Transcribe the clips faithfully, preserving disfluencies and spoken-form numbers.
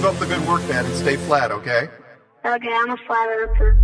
up the good work, man, and stay flat, okay? Okay, I'm a flat earther.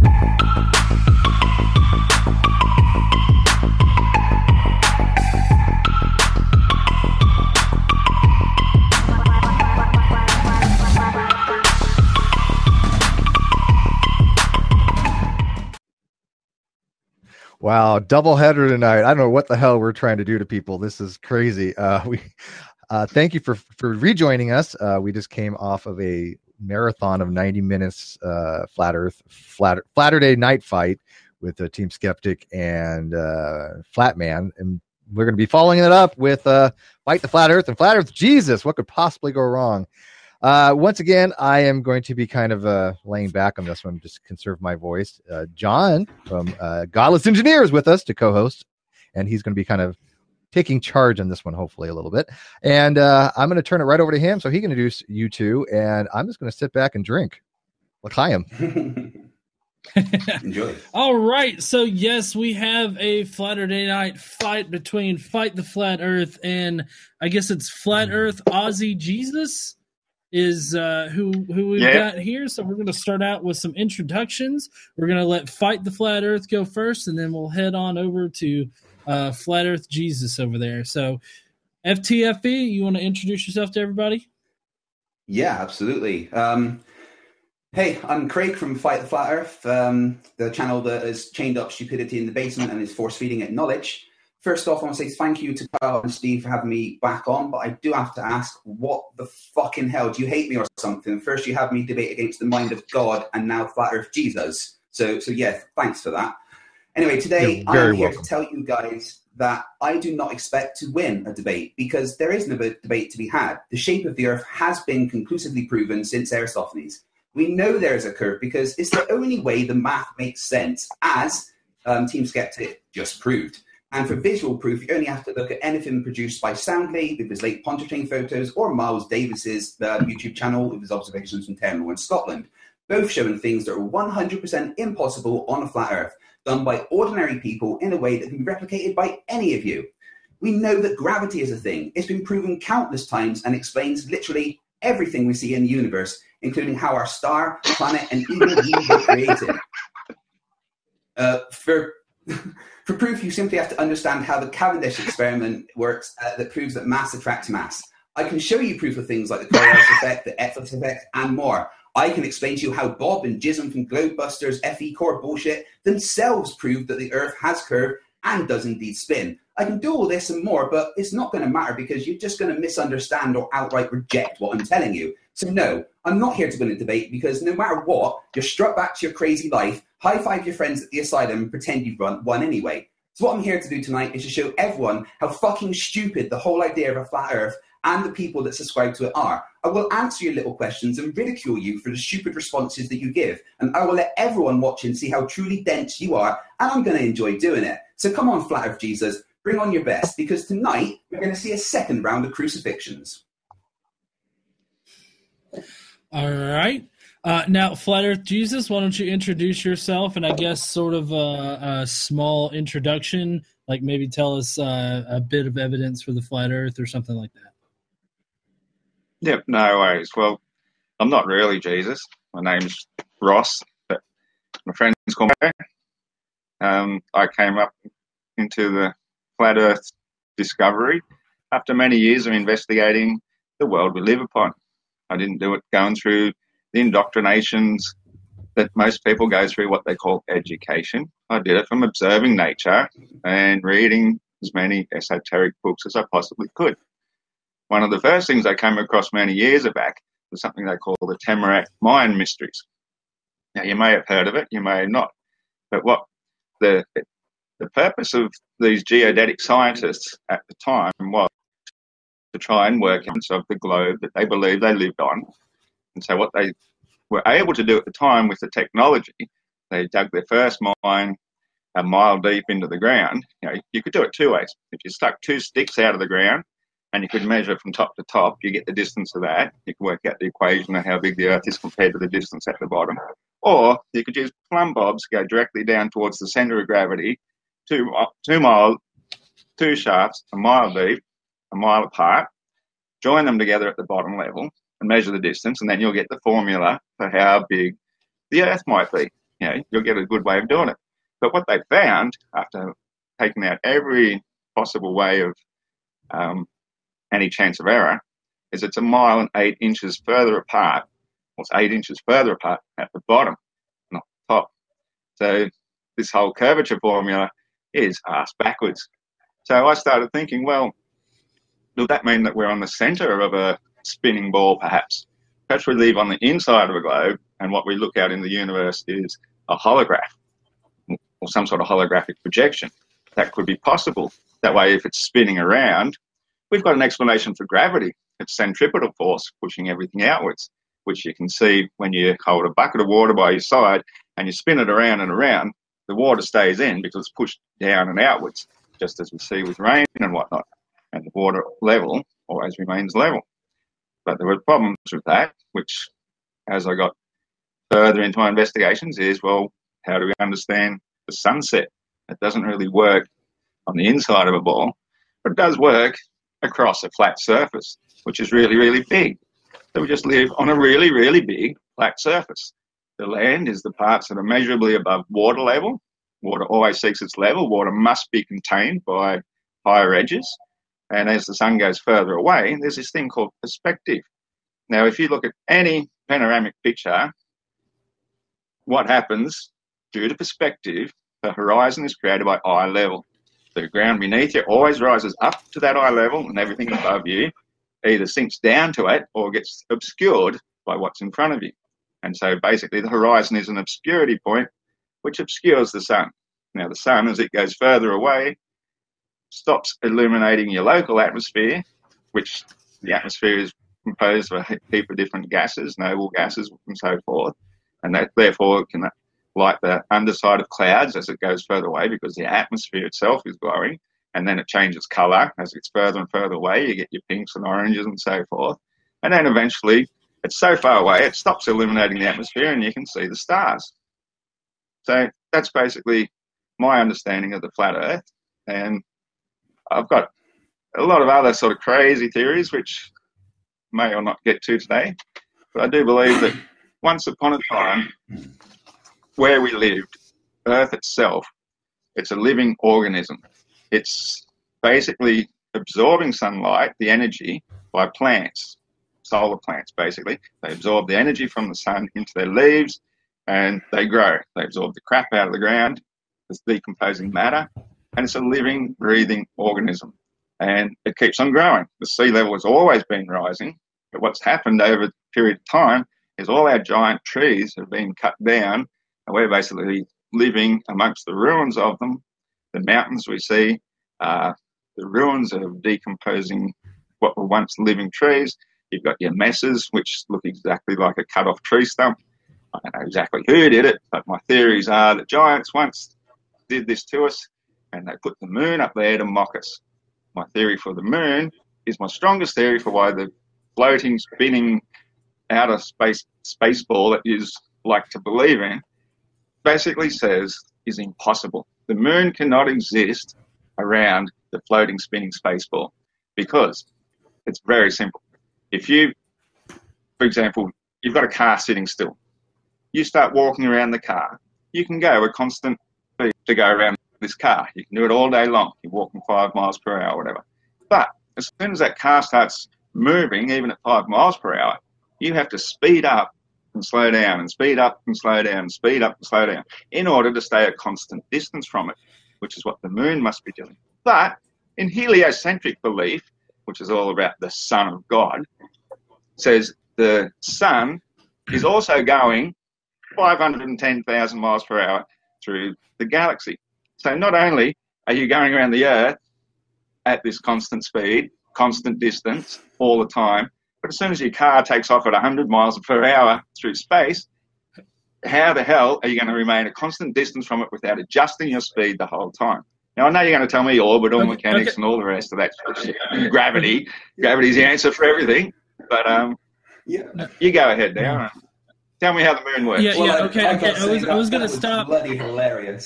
Wow, double header tonight. I don't know what the hell we're trying to do to people. This is crazy. Uh, we uh, thank you for for rejoining us. Uh, we just came off of a marathon of ninety minutes, uh, flat Earth, flat Flatter Day night fight with uh, Team Skeptic and uh, Flatman, and we're going to be following it up with uh, Fight the Flat Earth and Flat Earth Jesus. What could possibly go wrong? Uh, once again, I am going to be kind of uh, laying back on this one, just conserve my voice. Uh, John from uh, Godless Engineer is with us to co-host, and he's going to be kind of taking charge on this one, hopefully a little bit. And uh, I'm going to turn it right over to him so he can introduce you two, and I'm just going to sit back and drink. L'chaim. Enjoy. All right. So, yes, we have a Flatter-Day night fight between Fight the Flat Earth and I guess it's Flat Earth Aussie Jesus. Is uh, who who we've yeah. got here. So we're going to start out with some introductions. We're going to let Fight the Flat Earth go first, and then we'll head on over to uh, Flat Earth Jesus over there. So F T F E, you want to introduce yourself to everybody? Yeah, absolutely. Um, hey, I'm Craig from Fight the Flat Earth, um, the channel that has chained up stupidity in the basement and is force-feeding it knowledge. First off, I want to say thank you to Kyle and Steve for having me back on, but I do have to ask, what the fucking hell? Do you hate me or something? First you have me debate against the mind of God, and now Flat Earth Jesus. So, so yeah, thanks for that. Anyway, today I'm here welcome. to tell you guys that I do not expect to win a debate, because there is no debate to be had. The shape of the Earth has been conclusively proven since Aristophanes. We know there is a curve because it's the only way the math makes sense, as um, Team Skeptic just proved. And for visual proof, you only have to look at anything produced by Soundly with his late Pontchartrain photos, or Miles Davis's uh, YouTube channel with his observations from Terranor in Scotland, both showing things that are one hundred percent impossible on a flat Earth, done by ordinary people in a way that can be replicated by any of you. We know that gravity is a thing. It's been proven countless times and explains literally everything we see in the universe, including how our star, planet, and even we were created. Uh, for... For proof, you simply have to understand how the Cavendish experiment works uh, that proves that mass attracts mass. I can show you proof of things like the Coriolis effect, the Ephesus effect, and more. I can explain to you how Bob and Jism from Globebusters F E core bullshit themselves prove that the Earth has curve and does indeed spin. I can do all this and more, but it's not going to matter because you're just going to misunderstand or outright reject what I'm telling you. So no, I'm not here to win a debate, because no matter what, you're struck back to your crazy life, high-five your friends at the asylum, and pretend you've run, won anyway. So what I'm here to do tonight is to show everyone how fucking stupid the whole idea of a flat Earth and the people that subscribe to it are. I will answer your little questions and ridicule you for the stupid responses that you give. And I will let everyone watching see how truly dense you are, and I'm going to enjoy doing it. So come on, Flat Earth Jesus, bring on your best, because tonight we're going to see a second round of crucifixions. All right. Uh, now, Flat Earth Jesus, why don't you introduce yourself, and I guess sort of a, a small introduction, like maybe tell us uh, a bit of evidence for the Flat Earth or something like that. Yep, no worries. Well, I'm not really Jesus. My name's Ross, but my friends call me. Um, I came up into the Flat Earth discovery after many years of investigating the world we live upon. I didn't do it going through the indoctrinations that most people go through, what they call education. I did it from observing nature and reading as many esoteric books as I possibly could. One of the first things I came across many years back was something they call the Tamarack Mayan Mysteries. Now, you may have heard of it, you may have not, but what the the purpose of these geodetic scientists at the time was to try and work out of the globe that they believed they lived on. And so what they were able to do at the time with the technology, they dug their first mine a mile deep into the ground. You know, you could do it two ways. If you stuck two sticks out of the ground and you could measure from top to top, you get the distance of that. You can work out the equation of how big the Earth is compared to the distance at the bottom. Or you could use plumb bobs, go directly down towards the centre of gravity, two, two miles, two shafts, a mile deep, a mile apart, join them together at the bottom level, and measure the distance, and then you'll get the formula for how big the Earth might be. You know, you'll get a good way of doing it. But what they found, after taking out every possible way of um, any chance of error, is it's a mile and eight inches further apart. Well, it's eight inches further apart at the bottom, not the top. So this whole curvature formula is ass backwards. So I started thinking, well, does that mean that we're on the centre of a spinning ball, perhaps? Perhaps we live on the inside of a globe, and what we look at in the universe is a holograph, or some sort of holographic projection. That could be possible. That way, if it's spinning around, we've got an explanation for gravity. It's centripetal force pushing everything outwards, which you can see when you hold a bucket of water by your side and you spin it around and around. The water stays in because it's pushed down and outwards, just as we see with rain and whatnot. And the water level always remains level. But there were problems with that, which, as I got further into my investigations, is, well, how do we understand the sunset? It doesn't really work on the inside of a ball, but it does work across a flat surface, which is really, really big. So we just live on a really, really big flat surface. The land is the parts that are measurably above water level. Water always seeks its level. Water must be contained by higher edges. And as the sun goes further away, there's this thing called perspective. Now, if you look at any panoramic picture, what happens due to perspective, the horizon is created by eye level. The ground beneath you always rises up to that eye level, and everything above you either sinks down to it or gets obscured by what's in front of you. And so basically the horizon is an obscurity point which obscures the sun. Now, the sun, as it goes further away, stops illuminating your local atmosphere, which the atmosphere is composed of a heap of different gases, noble gases and so forth, and that therefore can light the underside of clouds as it goes further away because the atmosphere itself is glowing, and then it changes colour as it's further and further away. You get your pinks and oranges and so forth, and then eventually it's so far away it stops illuminating the atmosphere and you can see the stars. So that's basically my understanding of the flat Earth, and I've got a lot of other sort of crazy theories which may or not get to today, but I do believe that once upon a time, where we lived, Earth itself, it's a living organism. It's basically absorbing sunlight, the energy, by plants, solar plants basically. They absorb the energy from the sun into their leaves and they grow. They absorb the crap out of the ground, this decomposing matter, and it's a living, breathing organism. And it keeps on growing. The sea level has always been rising, but what's happened over a period of time is all our giant trees have been cut down, and we're basically living amongst the ruins of them. The mountains we see are the ruins of decomposing what were once living trees. You've got your mesas, which look exactly like a cut-off tree stump. I don't know exactly who did it, but my theories are that giants once did this to us, and they put the moon up there to mock us. My theory for the moon is my strongest theory for why the floating, spinning outer space space ball that you like to believe in basically says is impossible. The moon cannot exist around the floating, spinning space ball because it's very simple. If you, for example, you've got a car sitting still, you start walking around the car, you can go a constant speed to go around this car. You can do it all day long. You're walking five miles per hour or whatever. But as soon as that car starts moving, even at five miles per hour, you have to speed up and slow down and speed up and slow down and speed up and slow down in order to stay a constant distance from it, which is what the moon must be doing. But in heliocentric belief, which is all about the Son of God, says the sun is also going five hundred ten thousand miles per hour through the galaxy. So not only are you going around the Earth at this constant speed, constant distance all the time, but as soon as your car takes off at one hundred miles per hour through space, how the hell are you going to remain a constant distance from it without adjusting your speed the whole time? Now, I know you're going to tell me orbital okay, mechanics okay. and all the rest of that sort of shit. Gravity. Gravity's the answer for everything. But um, Yeah. you go ahead now. Tell me how the moon works. Yeah, Well, yeah, I- okay, I okay. gotta I say was, I that- was gonna that was stop. Bloody hilarious.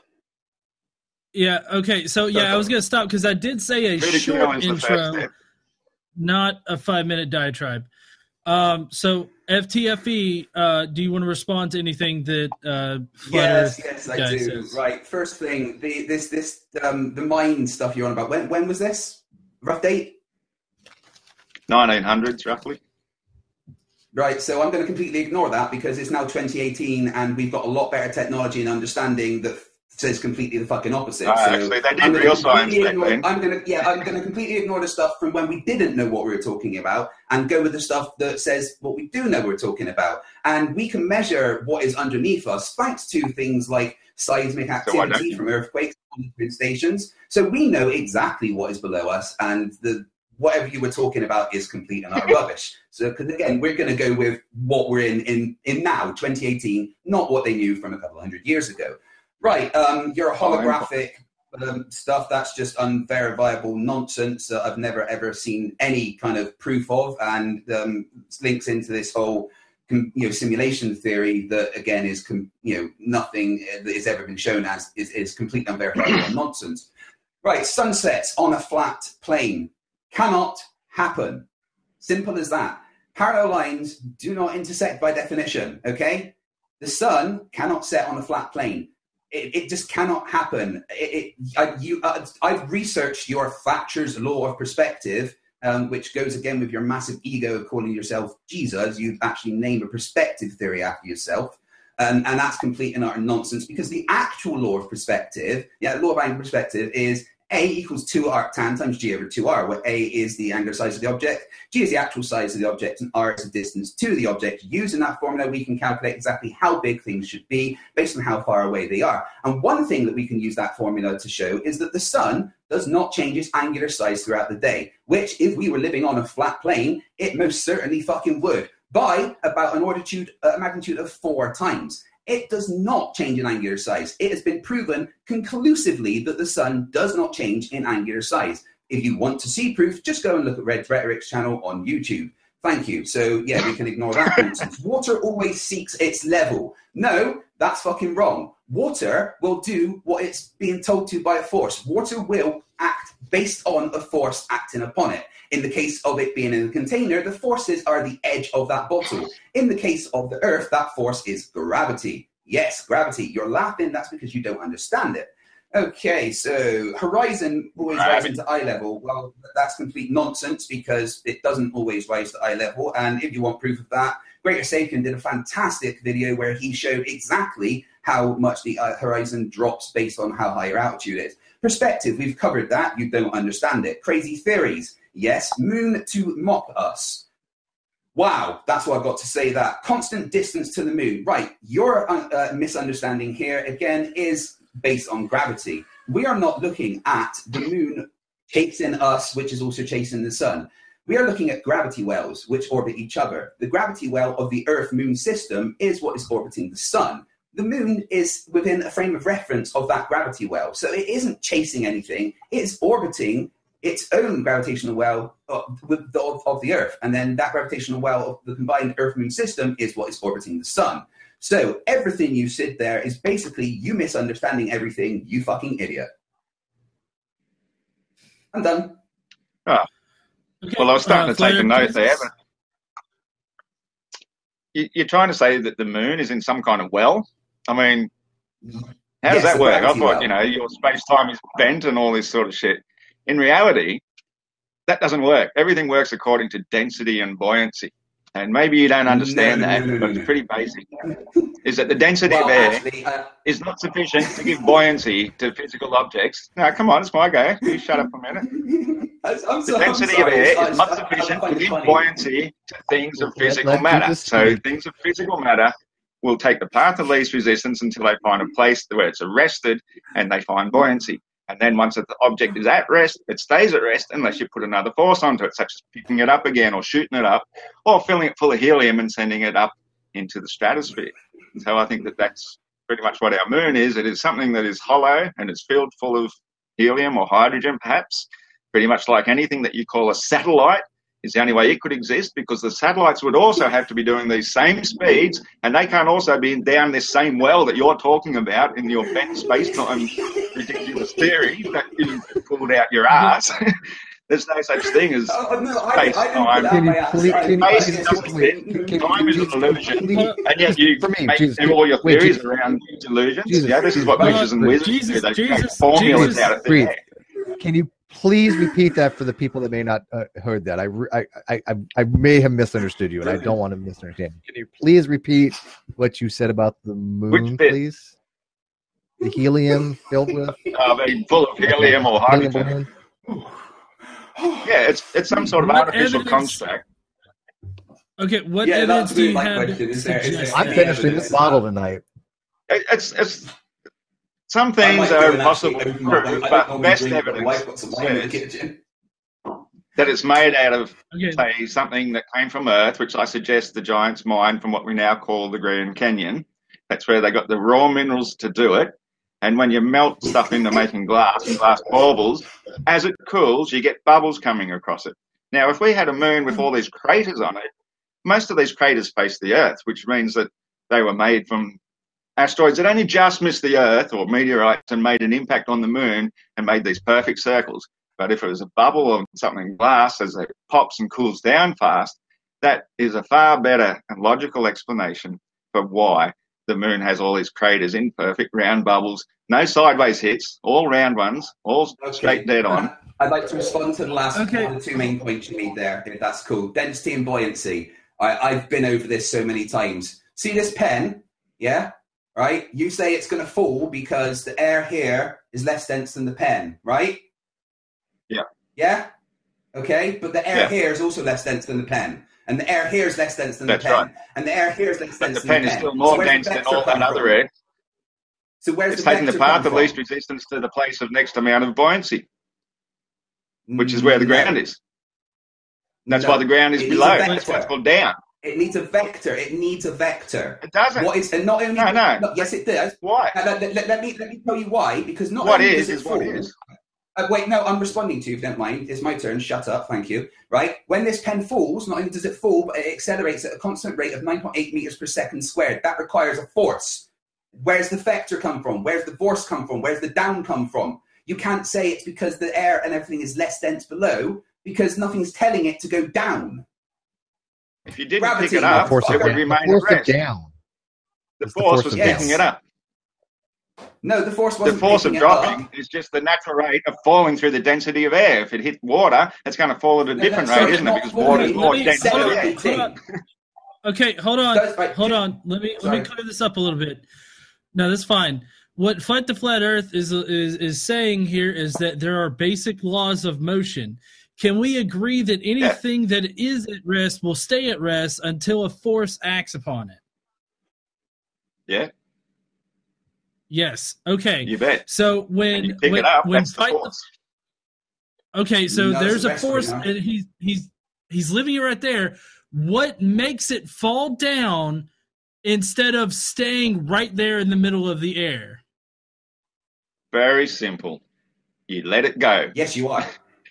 Yeah, okay. So yeah, I was gonna stop because I did say a Ridicule short is the first intro, step. not a five-minute diatribe. Um, so F T F E, uh, do you want to respond to anything that uh, Flat Yes, Earth yes, I guy do. says? Right. First thing, the this this um the mind stuff you're on about. When when was this? Rough date? nineteen hundreds, roughly. Right, so I'm going to completely ignore that because it's now twenty eighteen and we've got a lot better technology and understanding that says completely the fucking opposite. Oh, so actually, they did I'm gonna real science completely back ignore, then. I'm going to, yeah, I'm going to completely ignore the stuff from when we didn't know what we were talking about and go with the stuff that says what we do know we're talking about. And we can measure what is underneath us thanks to things like seismic activity from earthquakes on different stations. So we know exactly what is below us, and the whatever you were talking about is complete and utter rubbish. So, because again, we're going to go with what we're in, in in now, twenty eighteen, not what they knew from a couple of hundred years ago. Right, um, your holographic um, stuff, that's just unverifiable nonsense that I've never ever seen any kind of proof of, and um, links into this whole you know simulation theory that again is com- you know nothing that has ever been shown as is, is complete unverifiable nonsense. Right, sunsets on a flat plane cannot happen. Simple as that. Parallel lines do not intersect by definition. Okay, the sun cannot set on a flat plane. It, it just cannot happen. It, it, I, you, uh, I've researched your Thatcher's law of perspective, um, which goes again with your massive ego of calling yourself Jesus. You've actually named a perspective theory after yourself. Um, and that's complete and utter nonsense because the actual law of perspective, yeah, law of angular perspective is A equals two arctan times G over two R, where A is the angular size of the object, G is the actual size of the object, and R is the distance to the object. Using that formula, we can calculate exactly how big things should be based on how far away they are. And one thing that we can use that formula to show is that the sun does not change its angular size throughout the day, which if we were living on a flat plane, it most certainly fucking would, by about an orditude, a magnitude of four times. It does not change in angular size. It has been proven conclusively that the sun does not change in angular size. If you want to see proof, just go and look at Red Rhetoric's channel on YouTube. Thank you. So, yeah, we can ignore that nonsense. Water always seeks its level. No, that's fucking wrong. Water will do what it's being told to by a force. Water will act based on a force acting upon it. In the case of it being in a container, the forces are the edge of that bottle. In the case of the Earth, that force is gravity. Yes, gravity. You're laughing. That's because you don't understand it. Okay, so horizon always rising to eye level. Well, that's complete nonsense because it doesn't always rise to eye level. And if you want proof of that, Greater Saken did a fantastic video where he showed exactly how much the uh, horizon drops based on how high your altitude is. Perspective, we've covered that. You don't understand it. Crazy theories. Yes, moon to mock us. Wow, that's what I've got to say that. Constant distance to the moon. Right, your uh, misunderstanding here, again, is based on gravity. We are not looking at the moon chasing us, which is also chasing the sun. We are looking at gravity wells, which orbit each other. The gravity well of the Earth-Moon system is what is orbiting the sun. The moon is within a frame of reference of that gravity well. So it isn't chasing anything. It's orbiting its own gravitational well of, with the, of the Earth. And then that gravitational well of the combined Earth-Moon system is what is orbiting the sun. So everything you said there is basically you misunderstanding everything, you fucking idiot. I'm done. Oh. Okay. Well, I was starting uh, to take a note please. there. But you, you're trying to say that the moon is in some kind of well? I mean, how does Yes, that a work? I gravity thought, well. you know, your space-time is bent and all this sort of shit. In reality, that doesn't work. Everything works according to density and buoyancy. And maybe you don't understand No, no, that, no, no, but no, it's no. pretty basic. Is that the density Well, of air actually, uh, is not sufficient to give buoyancy to physical objects. No, come on, it's my go. You shut up for a minute. I'm, I'm The so, density I'm of sorry. air I- is not I- I sufficient to find it give funny. buoyancy to things of Let- physical let matter. Jesus So speak. things of physical matter will take the path of least resistance until they find a place where it's arrested and they find buoyancy. And then once the object is at rest, it stays at rest unless you put another force onto it, such as picking it up again or shooting it up or filling it full of helium and sending it up into the stratosphere. So I think that that's pretty much what our moon is. It is something that is hollow and is filled full of helium or hydrogen, perhaps. Pretty much like anything that you call a satellite is the only way it could exist, because the satellites would also have to be doing these same speeds, and they can't also be down this same well that you're talking about in your bent space-time ridiculous theory that you pulled out your ass. There's no such thing as Oh, no, I, space I didn't time. put Can you that please- by can you- Space please- doesn't wait, exist. can- Time is Jesus, an illusion. please- And yet you for me, make Jesus, all your wait, theories Jesus. around delusions. Jesus, yeah, this is what Jesus, witches and wait, wizards Jesus, do. They Jesus, create formulas Jesus. out of thin Breathe. air. Can you please repeat that for the people that may not uh, heard that? I, re- I, I, I, I may have misunderstood you, and I don't want to misunderstand you. Can you please repeat what you said about the moon, Which bit? please? The helium filled with I mean, full of helium or helium hydrogen. balloon? Yeah, it's it's some sort of What artificial evidence- construct. Okay, what Yeah, evidence that's do you my have question. that Is there- is suggests there I'm any that? finishing evidence this of bottle that? tonight. It, it's it's some I things might do are an impossible actually to open my- I prove, don't but normally best drink, but evidence I've got some wine in the says kitchen. that it's made out of, Okay, say, something that came from Earth, which I suggest the Giants mine from what we now call the Grand Canyon. That's where they got the raw minerals to do it. And when you melt stuff into making glass and glass baubles, as it cools, you get bubbles coming across it. Now, if we had a moon with all these craters on it, most of these craters face the Earth, which means that they were made from asteroids that only just missed the Earth or meteorites and made an impact on the moon and made these perfect circles. But if it was a bubble or something glass as it pops and cools down fast, that is a far better and logical explanation for why the moon has all these craters in perfect round bubbles, no sideways hits, all round ones, all Okay. straight dead on. I'd like to respond to the last Okay. one of the two main points you made there, if that's cool. Density and buoyancy. I, I've been over this so many times. See this pen? Yeah? Right? You say it's going to fall because the air here is less dense than the pen, right? Yeah. Yeah? Okay? But the air Yeah. here is also less dense than the pen. And the air here is less dense than That's the pen. right. And the air here is less But dense the than pen the is pen. still So more where's the dense than vector all that come other from? air. So where's It's the taking the vector path come of from? least resistance to the place of next amount of buoyancy, which is where the No. ground is. That's No. why the ground is It needs below. a That's why vector. it's called down. It needs a vector. It needs a vector. It doesn't. What is and not only No, no. yes, it does. Why? Now, Let, let- let me let me tell you why. Because not What only is does it is what fall- is. Uh, wait, no, I'm responding to you if you don't mind. It's my turn. Shut up, thank you. Right, when this pen falls, not only does it fall, but it accelerates at a constant rate of nine point eight meters per second squared. That requires a force. Where's the vector come from? Where's the force come from? Where's the down come from? You can't say it's because the air and everything is less dense below, because nothing's telling it to go down. If you didn't Gravity. pick it up, The force it of would down. remain The force at of rest. down. The It's the force force was of picking down. it up. No, the force The wasn't force of picking it up. dropping is just the natural rate of falling through the density of air. If it hit water, it's going to fall at a No, different no, so rate, it's isn't it? not Because water is falling. more Let me- dense than hold on, air. Accelerating. hold on. Okay, hold on, That's right. hold on. Let me let Sorry. me clear this up a little bit. No, that's fine. What Fight the Flat Earth is is is saying here is that there are basic laws of motion. Can we agree that anything that is at rest will stay at rest until a force acts upon it? Yeah, Yes. Okay. you bet. So And when you pick when, it up, when that's the Fight force. the, okay, so No, there's it's the a rest of it force, now. and he's he's he's living it right there. What makes it fall down instead of staying right there in the middle of the air? Very simple. You let it go. Yes, you are.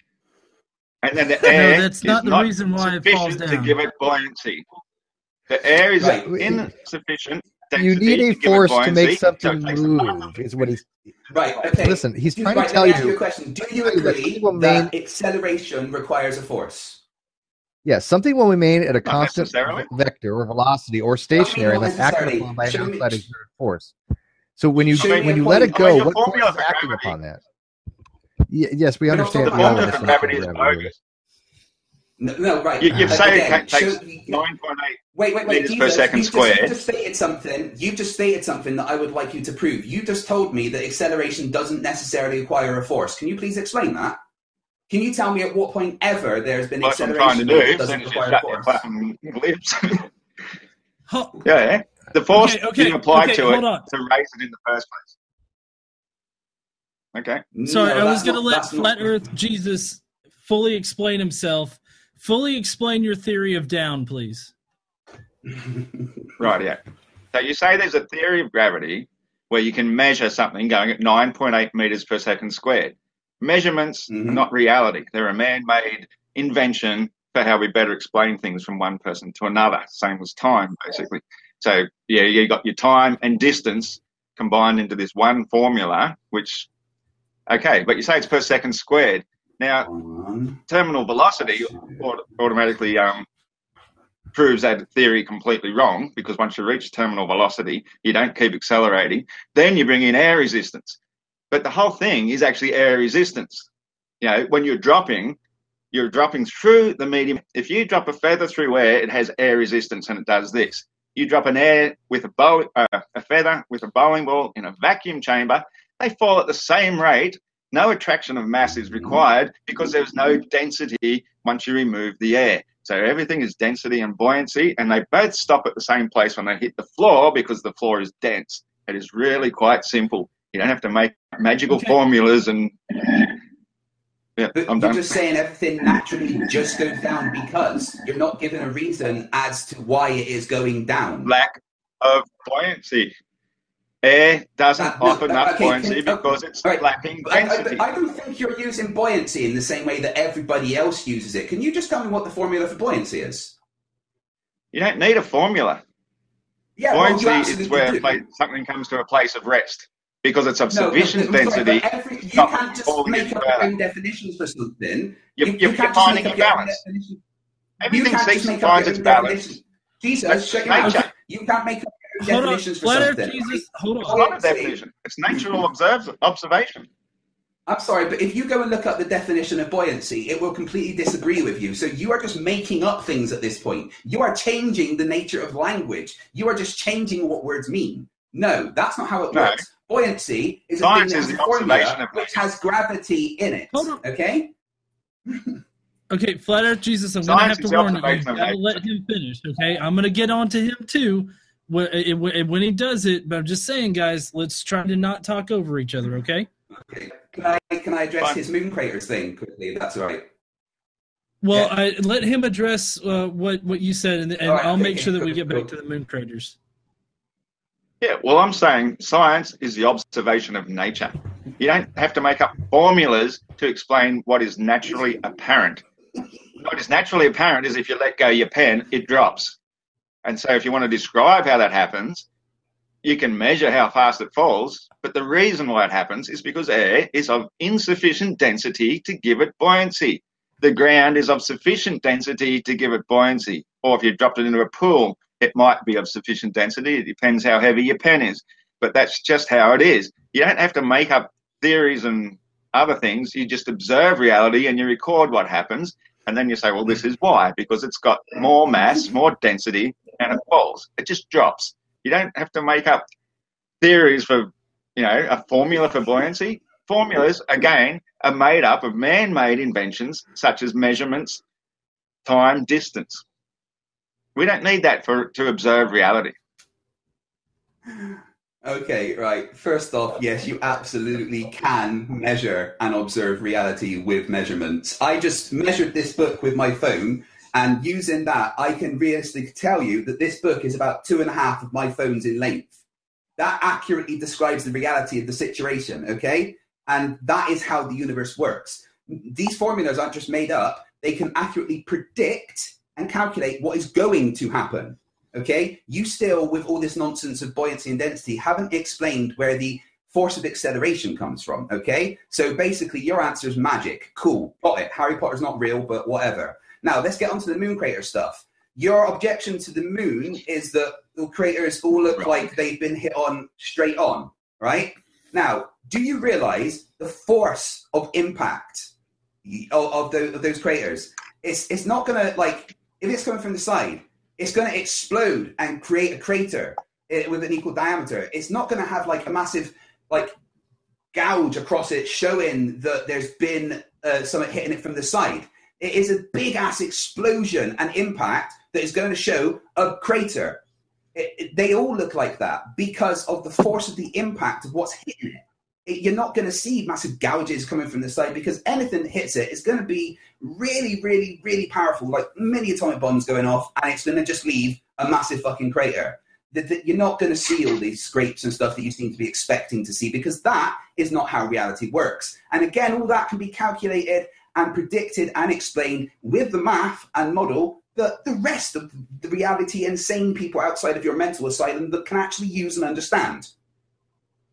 And then the air that's is not the not reason why it falls sufficient to down. give it buoyancy. The air is Right. insufficient You density need a to give it force to buoyancy, make so something it takes- move, is what he's. Right, okay. Listen, he's Do- trying right, to tell let me ask you a you. question. Do you tell you that agree people that main- acceleration requires a force? Yeah, something will remain at a constant necessarily. vector or velocity or stationary not unless acted necessarily. upon by an Show me- outside exerted force. So when you Show me when a you let point. it I mean, go, your what force formula is for acting gravity- upon that? Y- yes, we We're not understand. The talking the about formula elements for of gravity is gravity. bogus. No, no right. You, you've Uh, said it Again, takes show- nine point eight. Wait, wait, wait. meters per Jesus, second you just, squared. you just stated something. You just stated something that I would like you to prove. You just told me that acceleration doesn't necessarily require a force. Can you please explain that? Can you tell me at what point ever there's been What I'm acceleration trying to do that is doesn't just require a shut your force? clapping lips. Ho- Yeah, the force Okay, okay, you apply okay, to hold it on. to raise it in the first place. Okay. Sorry, No, I was that's going to not- let that's not- Flat Earth Jesus fully explain himself. Fully explain your theory of down, please. Right, yeah. So you say there's a theory of gravity where you can measure something going at nine point eight meters per second squared. Measurements Mhm. are not reality. They're a man-made invention for how we better explain things from one person to another. Same as time, basically. So, yeah, you got your time and distance combined into this one formula, which, okay, but you say it's per second squared. Now, One. terminal velocity automatically um, proves that theory completely wrong, because once you reach terminal velocity, you don't keep accelerating. Then you bring in air resistance. But the whole thing is actually air resistance. You know, when you're dropping, you're dropping through the medium. If you drop a feather through air, it has air resistance, and it does this. You drop an air with a bow, uh, a feather with a bowling ball in a vacuum chamber, they fall at the same rate. No attraction of mass is required because there's no density once you remove the air. So everything is density and buoyancy, and they both stop at the same place when they hit the floor because the floor is dense. It is really quite simple. You don't have to make magical okay. formulas and... Yeah, but I'm you're done. just saying everything naturally just goes down because you're not given a reason as to why it is going down. Lack of buoyancy. Air doesn't Uh, no, offer enough okay, buoyancy can- because it's right. lacking I, density. I, I don't think you're using buoyancy in the same way that everybody else uses it. Can you just tell me what the formula for buoyancy is? You don't need a formula. Yeah, well, you buoyancy is absolutely where do. pla- something comes to a place of rest because it's of No, sufficient no, I'm sorry, density. but every, you not can't just falling make any up further. your own definitions for something. You're- you, you're you can't finding just a make up your own balance. definition. Everything you can't seeks just and make up finds your its own balance. definition. Jesus, That's shut your mouth. nature. You can't make up your own Hold on, definitions for Flat Earth something. Jesus, hold It's on. not a definition. It's natural observe- observation. I'm sorry, but if you go and look up the definition of buoyancy, it will completely disagree with you. So you are just making up things at this point. You are changing the nature of language. You are just changing what words mean. No, that's not how it No. works. Buoyancy is a Science thing is that has the a formula observation of which has gravity in it. Hold on. Okay? Okay, Flat Earth Jesus, I'm going to have Science to is the warn you. You observation of got to nature. let him finish, okay? I'm going to get on to him too when, when he does it, but I'm just saying, guys, let's try to not talk over each other, okay? Okay. Can I can I address Fine. his moon craters thing quickly? If that's all right. Well, Yeah. I let him address uh, what what you said, and, and All right, I'll okay, make sure that we cool, get back cool. to the moon craters. Yeah, well, I'm saying science is the observation of nature. You don't have to make up formulas to explain what is naturally apparent. What is naturally apparent is if you let go your pen, it drops. And so if you want to describe how that happens, you can measure how fast it falls. But the reason why it happens is because air is of insufficient density to give it buoyancy. The ground is of sufficient density to give it buoyancy. Or if you dropped it into a pool, it might be of sufficient density. It depends how heavy your pen is. But that's just how it is. You don't have to make up theories and other things. You just observe reality and you record what happens. And then you say, well, this is why, because it's got more mass, more density, and it falls. It just drops. You don't have to make up theories for, you know, a formula for buoyancy. Formulas, again, are made up of man-made inventions such as measurements, time, distance. We don't need that for to observe reality. Okay, right. First off, yes, you absolutely can measure and observe reality with measurements. I just measured this book with my phone, and using that, I can realistically tell you that this book is about two and a half of my phones in length. That accurately describes the reality of the situation, okay? And that is how the universe works. These formulas aren't just made up. They can accurately predict and calculate what is going to happen. Okay, you still, with all this nonsense of buoyancy and density, haven't explained where the force of acceleration comes from. Okay, so basically your answer is magic. Cool, got it. Harry Potter's not real, but whatever. Now let's get onto the moon crater stuff. Your objection to the moon is that the craters all look Right. like they've been hit on straight on, right? Now, do you realize the force of impact of, of, those, of those craters? It's it's not gonna, like, if it's coming from the side, it's going to explode and create a crater with an equal diameter. It's not going to have like a massive like gouge across it showing that there's been uh, something hitting it from the side. It is a big ass explosion and impact that is going to show a crater. It, it, they all look like that because of the force of the impact of what's hitting it. It, you're not going to see massive gouges coming from the side because anything that hits it is going to be really, really, really powerful, like many atomic bombs going off, and it's going to just leave a massive fucking crater. The, the, you're not going to see all these scrapes and stuff that you seem to be expecting to see because that is not how reality works. And again, all that can be calculated and predicted and explained with the math and model that the rest of the reality insane people outside of your mental asylum that can actually use and understand.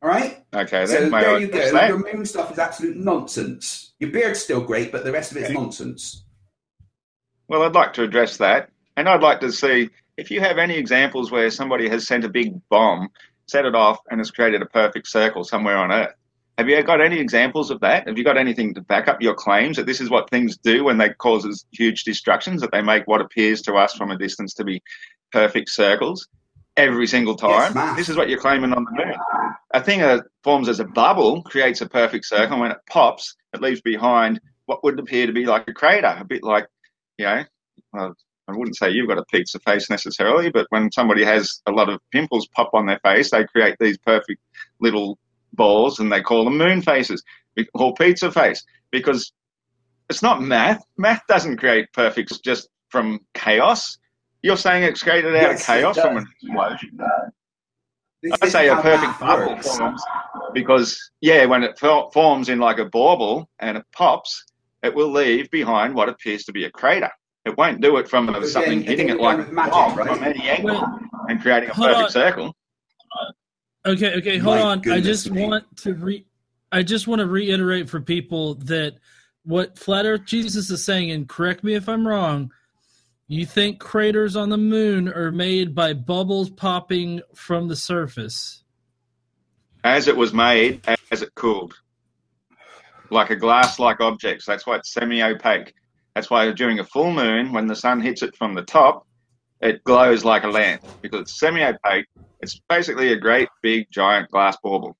All right? Okay, then. So May there I you address go. that? Your moon stuff is absolute nonsense. Your beard's still great, but the rest of it's Okay. nonsense. Well, I'd like to address that. And I'd like to see if you have any examples where somebody has sent a big bomb, set it off, and has created a perfect circle somewhere on Earth. Have you got any examples of that? Have you got anything to back up your claims that this is what things do when they causes huge destructions, that they make what appears to us from a distance to be perfect circles every single time? Yes, math. This is what you're claiming on the moon. A thing that forms as a bubble creates a perfect circle, and when it pops, it leaves behind what would appear to be like a crater, a bit like, you know, well, I wouldn't say you've got a pizza face necessarily, but when somebody has a lot of pimples pop on their face, they create these perfect little balls, and they call them moon faces or pizza face, because it's not math. Math doesn't create perfects just from chaos. You're saying it's created out Yes, of chaos it from does. an explosion. This, I this say is a how perfect math bubble works. forms because, yeah, when it for- forms in like a bauble and it pops, it will leave behind what appears to be a crater. It won't do it from But something again- hitting again, it we're like going a with magic, bomb right? from any angle Well, and creating a hold perfect on. circle. Okay, okay, hold My on. I goodness just me. want to re I just want to reiterate for people that what Flat Earth Jesus is saying, and correct me if I'm wrong, you think craters on the moon are made by bubbles popping from the surface. As it was made, as it cooled, like a glass-like object. So that's why it's semi-opaque. That's why during a full moon, when the sun hits it from the top, it glows like a lamp because it's semi-opaque. It's basically a great, big, giant glass bauble.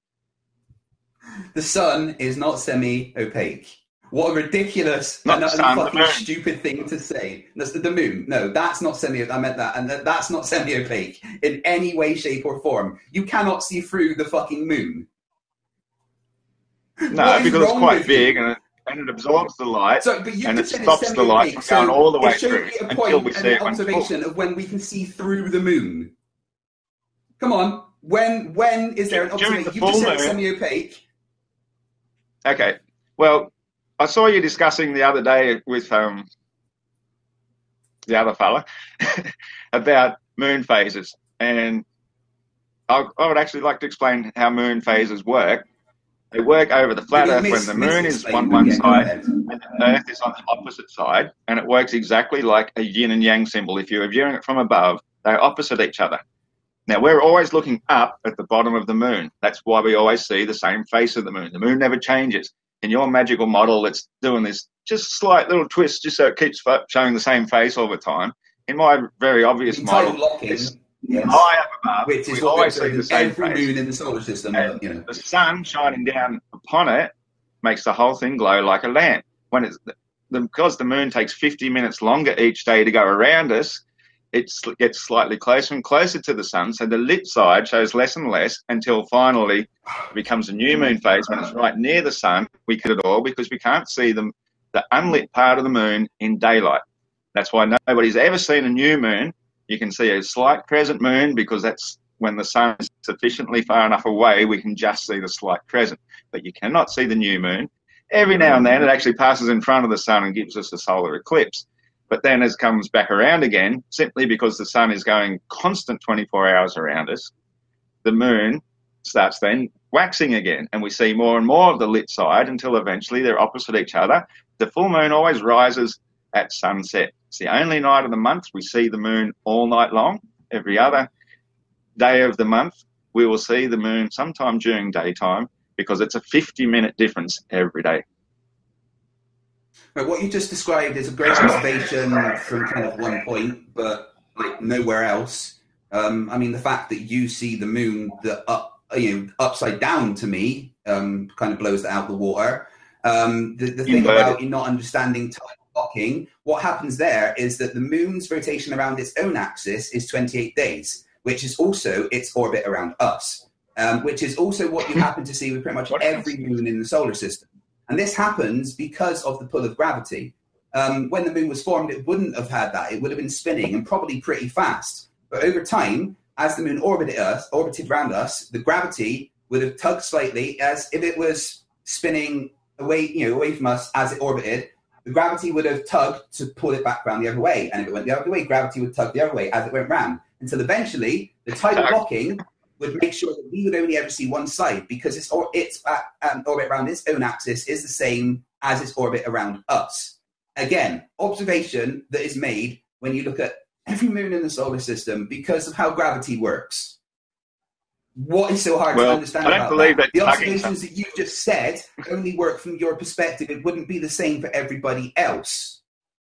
The sun is not semi-opaque. What a ridiculous Not and the utterly sun, the fucking moon. stupid thing to say. That's the, the moon. No, that's not semi. I meant that, and that, that's not semi-opaque in any way, shape, or form. You cannot see through the fucking moon. No, What is because it's wrong quite with big you? and it, and it absorbs the light, So, but you and it just said stops it's the light semi-opaque. from going all the way it showed through me a until point we and see an it when it's full. observation of when we can see through the moon. Come on, when when is there an During observation? the You just full said it's moon- semi-opaque. Okay. Well, I saw you discussing the other day with um, the other fella about moon phases, and I, I would actually like to explain how moon phases work. They work over the flat You Earth miss- when the moon is misexplained on them one again, go side ahead. and the Earth is on the opposite side, and it works exactly like a yin and yang symbol. If you're viewing it from above, they're opposite each other. Now, we're always looking up at the bottom of the moon. That's why we always see the same face of the moon. The moon never changes. In your magical model, it's doing this just slight little twist just so it keeps fo- showing the same face all the time. In my very obvious Tidal model, locking, it's yes, high up above. which is we what we always see observe the in same every face. moon in the solar system. And uh, you know. the sun shining down upon it makes the whole thing glow like a lamp. When it's the, because the moon takes fifty minutes longer each day to go around us, it gets slightly closer and closer to the sun, so the lit side shows less and less until finally it becomes a new moon phase when it's right near the sun. We get it all because we can't see the, the unlit part of the moon in daylight. That's why nobody's ever seen a new moon. You can see a slight crescent moon because that's when the sun is sufficiently far enough away, we can just see the slight crescent. But you cannot see the new moon. Every now and then it actually passes in front of the sun and gives us a solar eclipse. But then as it comes back around again, simply because the sun is going constant twenty-four hours around us, the moon starts then waxing again, and we see more and more of the lit side until eventually they're opposite each other. The full moon always rises at sunset. It's the only night of the month we see the moon all night long. Every other day of the month, we will see the moon sometime during daytime because it's a fifty-minute difference every day. Right, what you just described is a great observation from kind of one point, but like nowhere else. Um, I mean, the fact that you see the moon the up, you know, upside down to me, um, kind of blows that out the water. Um, the the thing Inverted. about you not understanding time clocking, what happens there is that the moon's rotation around its own axis is twenty-eight days, which is also its orbit around us, um, which is also what you happen to see with pretty much every moon in the solar system. And this happens because of the pull of gravity. Um, when the moon was formed, it wouldn't have had that. It would have been spinning and probably pretty fast. But over time, as the moon orbited us, orbited around us, the gravity would have tugged slightly as if it was spinning away, you know, away from us as it orbited. The gravity would have tugged to pull it back round the other way. And if it went the other way, gravity would tug the other way as it went round. Until eventually, the tidal locking would make sure that we would only ever see one side, because its, or, its uh, um, orbit around its own axis is the same as its orbit around us. Again, observation that is made when you look at every moon in the solar system because of how gravity works. What is so hard well, to understand I don't about believe that? that The tugging observations that you just said only work from your perspective. It wouldn't be the same for everybody else.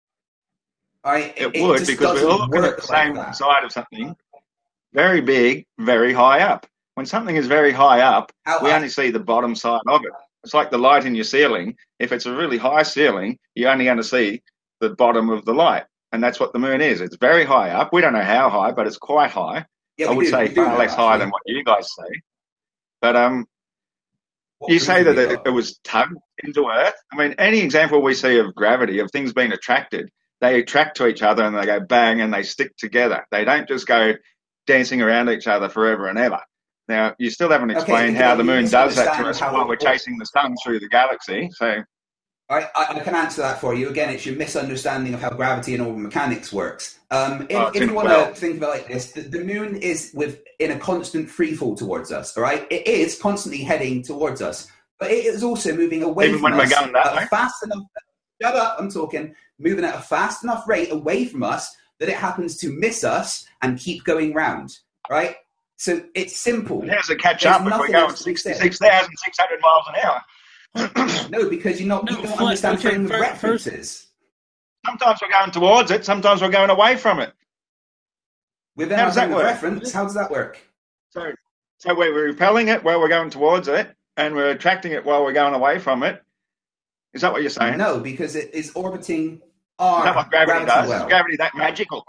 All right? It, it would, just because we're all doesn't looking at work the like same that. side of something, very big, very high up. When something is very high up, How we high? only see the bottom side of it. It's like the light in your ceiling. If it's a really high ceiling, you're only going to see the bottom of the light. And that's what the moon is. It's very high up. We don't know how high, but it's quite high. Yeah, I we would do. say We do far know, less high actually. than what you guys say. But um, What you proof say have that we it, got? it was tugged into Earth. I mean, any example we see of gravity, of things being attracted, they attract to each other and they go bang and they stick together. They don't just go dancing around each other forever and ever. Now, you still haven't Okay, explained again, how the you moon does that to misunderstand us how while it we're works. chasing the sun through the galaxy. So, All right, I, I can answer that for you. Again, it's your misunderstanding of how gravity and orbital mechanics works. Um, if, Oh, if you want well- to think about it like this, the, the moon is with in a constant free fall towards us. All right, it is constantly heading towards us, but it is also moving away Even from when we're us going that at way? a fast enough. Shut up! I'm talking. Moving at a fast enough rate away from us that it happens to miss us and keep going round. Right. So it's simple. how does it catch There's up if we're nothing going else to be said. sixty-six thousand six hundred miles an hour? No, because you're not. No, you don't Fleck, understand okay, frame of fir- references. Sometimes we're going towards it, sometimes we're going away from it. Within How our does that frame of work? reference, how does that work? So, so we're repelling it while we're going towards it, and we're attracting it while we're going away from it. Is that what you're saying? No, because it is orbiting Is our that what gravity, does? well. Is gravity that magical?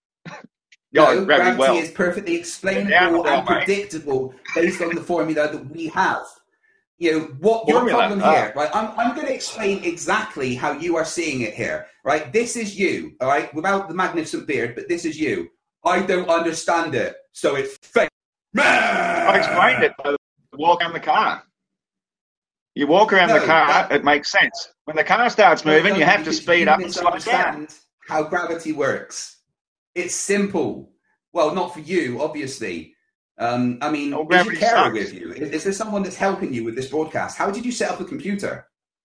No, Yeah, gravity well. is perfectly Yeah, explainable well, and mate. predictable based on the formula that we have. You know, what your Formula, problem ah. here, right? I'm, I'm going to explain exactly how you are seeing it here, right? This is you, all right? Without the magnificent beard, but this is you. I don't understand it, so it's fake. I explained it. by the Walk around the car. You walk around No, the car, that- it makes sense. When the car starts No, it moving, you doesn't, have to because speed you up and slow down. misunderstand how gravity works. It's simple. Well, not for you, obviously. Um, I mean, Oh, is gravity your carer sucks. with you? Is, is there someone that's helping you with this broadcast? How did you set up the computer?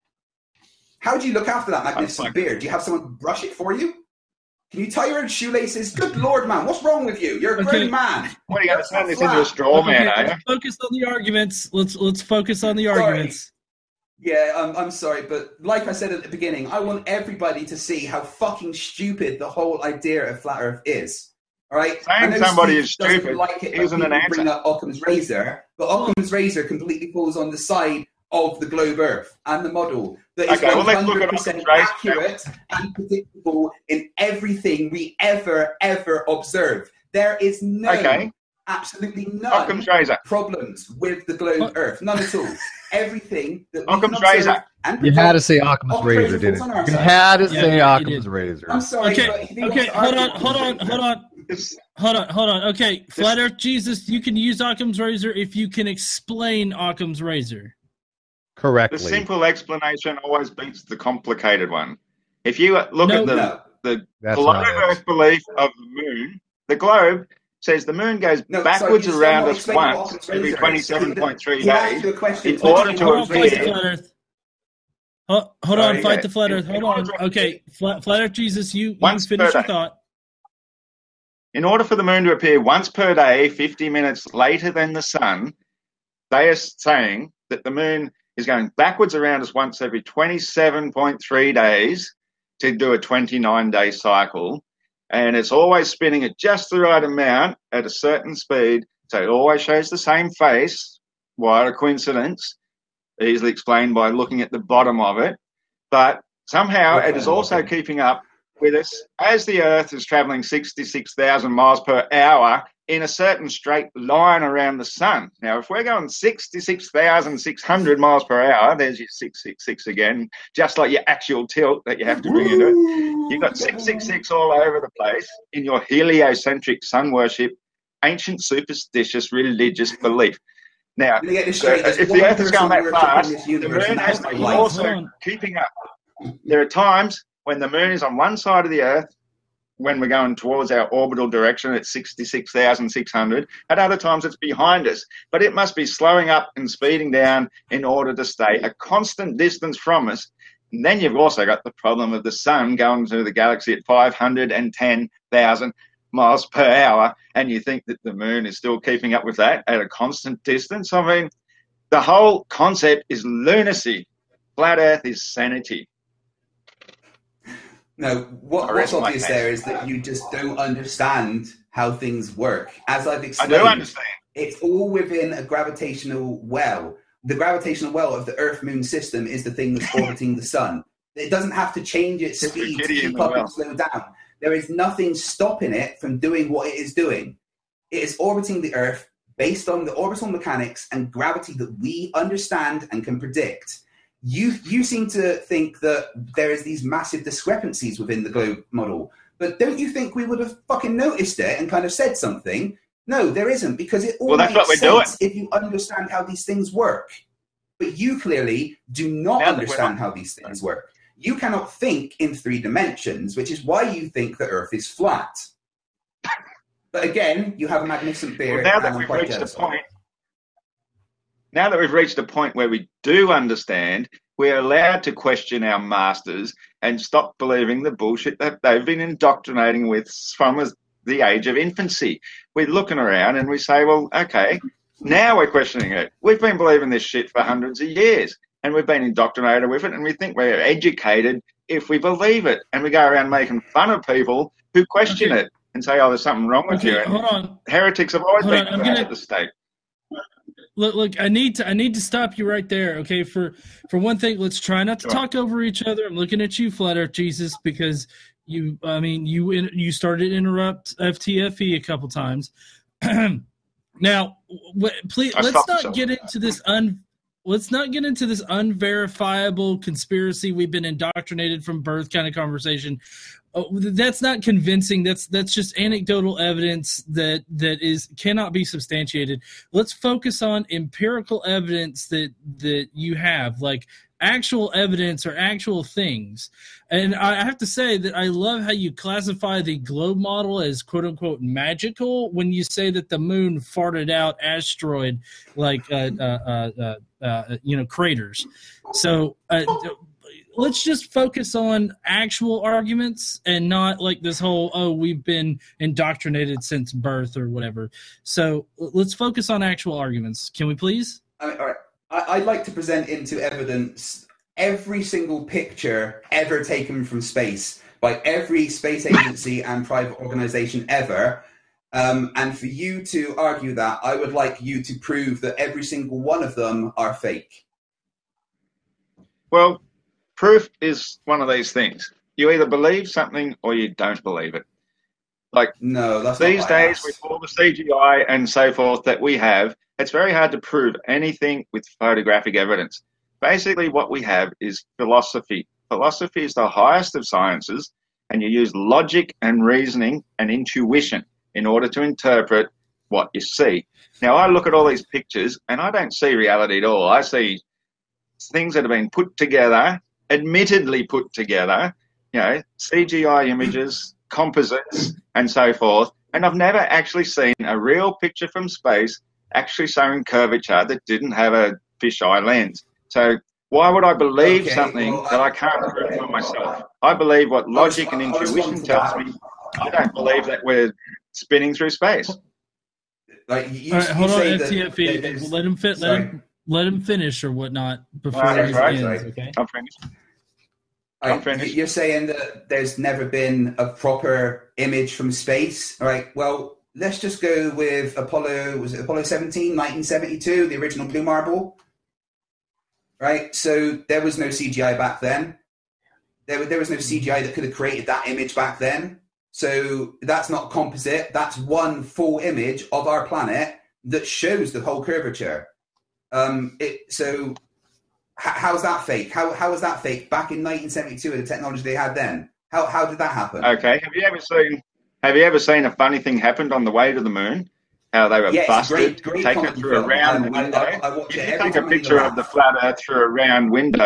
How do you look after that magnificent fine. beard? Do you have someone brush it for you? Can you tie your own shoelaces? Good Lord, man, what's wrong with you? You're a Okay. grown man. What are you going to That's not turn this flat. into a straw man, Okay, are you? let's focus on the arguments. Let's let's focus on the Sorry. arguments. Yeah, I'm, I'm sorry, but like I said at the beginning, I want everybody to see how fucking stupid the whole idea of flat Earth is. All right? Saying I know somebody Steve is doesn't stupid like it when isn't an people bring answer. up Occam's razor, but Occam's razor completely falls on the side of the globe Earth and the model that is Okay, well, let's look at one hundred percent Occam's razor. accurate and predictable in everything we ever, ever observe. There is no, Okay. absolutely none Occam's razor. problems with the globe Oh. Earth. None at all. Everything that we Occam's can observe razor. and You predict- had to say Occam's Occam's razor, razor didn't falls you? on our You side. had to Yeah, say you Occam's did. razor. I'm sorry, Okay, but if he wants okay, to hold argue on, hold on, Occam's hold razor- on, This, hold on, hold on. Okay, Flat Earth Jesus, you can use Occam's razor if you can explain Occam's razor. the Correctly. simple explanation always beats the complicated one. If you look No, at the, no. the That's globe not it. Earth belief of the moon, the globe says the moon goes No, backwards sorry, you around still us not explaining what once Occam's every razor is. twenty-seven point three He asked days. you a question. in so order you to Hold want on, fight the appear- Flat Earth. Hold, hold on, Sorry, fight yeah. the Flat Earth. In- Hold in on. order to- Okay, Flat, Flat Earth Jesus, you, you Once finish per your day. thought. In order for the moon to appear once per day, fifty minutes later than the sun, they are saying that the moon is going backwards around us once every twenty-seven point three days to do a twenty-nine day cycle. And it's always spinning at just the right amount at a certain speed. So it always shows the same face. What a coincidence. Easily explained by looking at the bottom of it. But somehow Okay, it is also okay. keeping up with us as the Earth is traveling sixty-six thousand miles per hour in a certain straight line around the sun. Now, if we're going sixty-six thousand six hundred miles per hour, there's your six six six again, just like your actual tilt that you have to bring into it. You've got six six six all over the place in your heliocentric sun worship, ancient superstitious religious belief. Now, Let me get this so straight. There's if one the Earth is person going we that worship in fast, this the universe, moon and has that's to my be wife. also Hold on. keeping up. There are times when the moon is on one side of the Earth when we're going towards our orbital direction at sixty-six thousand six hundred. At other times, it's behind us. But it must be slowing up and speeding down in order to stay a constant distance from us. And then you've also got the problem of the sun going through the galaxy at five hundred ten thousand miles per hour, and you think that the moon is still keeping up with that at a constant distance. I mean, the whole concept is lunacy. Flat Earth is sanity. No, what, what's obvious there is that you just don't understand how things work. As I've explained, I do understand. It's all within a gravitational well. The gravitational well of the Earth-Moon system is the thing that's orbiting the sun. It doesn't have to change its speed to keep up and slow down. There is nothing stopping it from doing what it is doing. It is orbiting the Earth based on the orbital mechanics and gravity that we understand and can predict. You you seem to think that there is these massive discrepancies within the globe model, but don't you think we would have fucking noticed it and kind of said something? No, there isn't, because it all well, that's makes what we're sense doing. if you understand how these things work. But you clearly do not Now understand how these things work. You cannot think in three dimensions, which is why you think the Earth is flat. But again, you have a magnificent beard. Well, now that and I'm we've quite reached a jealous of point, it. now that we've reached a point where we do understand, we're allowed to question our masters and stop believing the bullshit that they've been indoctrinating with from the age of infancy. We're looking around and we say, well, okay, now we're questioning it. We've been believing this shit for hundreds of years, and we've been indoctrinated with it, and we think we're educated if we believe it. And we go around making fun of people who question Okay. it and say, oh, there's something wrong with Okay, you. And hold on. heretics have always Hold been on, I'm bad gonna- at the state. Look, look, I need to I need to stop you right there, okay? For for one thing, let's try not to Sure. talk over each other. I'm looking at you, Flat Earth Jesus, because you I mean you in, you started to interrupt F T F E a couple times. Now, w- please I let's stopped not myself. get into this un let's not get into this unverifiable conspiracy we've been indoctrinated from birth kind of conversation. Oh, that's not convincing. That's that's just anecdotal evidence that that is cannot be substantiated. Let's focus on empirical evidence that that you have, like actual evidence or actual things. And I have to say that I love how you classify the globe model as quote unquote magical when you say that the moon farted out asteroid like uh, uh, uh, uh, uh, you know craters. So. Uh, Let's just focus on actual arguments and not like this whole, oh, we've been indoctrinated since birth or whatever. So let's focus on actual arguments. Can we please? I mean, all right. I, I'd like to present into evidence every single picture ever taken from space by every space agency and private organization ever. Um, and for you to argue that, I would like you to prove that every single one of them are fake. Well, proof is one of these things. You either believe something or you don't believe it. Like No, that's these not what I days, asked. with all the C G I and so forth that we have, it's very hard to prove anything with photographic evidence. Basically, what we have is philosophy. Philosophy is the highest of sciences, and you use logic and reasoning and intuition in order to interpret what you see. Now, I look at all these pictures, and I don't see reality at all. I see things that have been put together, admittedly put together, you know, C G I images, composites, and so forth. And I've never actually seen a real picture from space actually showing curvature that didn't have a fisheye lens. So why would I believe Okay, something well, that I can't prove for myself? I believe what logic and I'll respond intuition to tells that. me. I don't believe that we're spinning through space. Like you, All right, you hold on, say that F T F E. there's- Let him fit. Let Sorry. him let him finish or whatnot before All right, he right, ends. right. Okay. I'm finished. All right, I'm finished. you're saying that there's never been a proper image from space. All right, well, let's just go with Apollo, was it Apollo seventeen, nineteen seventy-two, the original Blue Marble? Right, so there was no C G I back then. There, there was no C G I that could have created that image back then. So that's not composite. That's one full image of our planet that shows the whole curvature. Um, it, so h- how's that fake? How how was that fake back in nineteen seventy-two with the technology they had then? How how did that happen? Okay. Have you ever seen? Have you ever seen a funny thing happened on the way to the moon? How they were Yeah, it's a busted, great- great taken comedy through a film. round I- I- window. I- I watch if it you every take a time I need a picture of laugh. the flat Earth through a round window,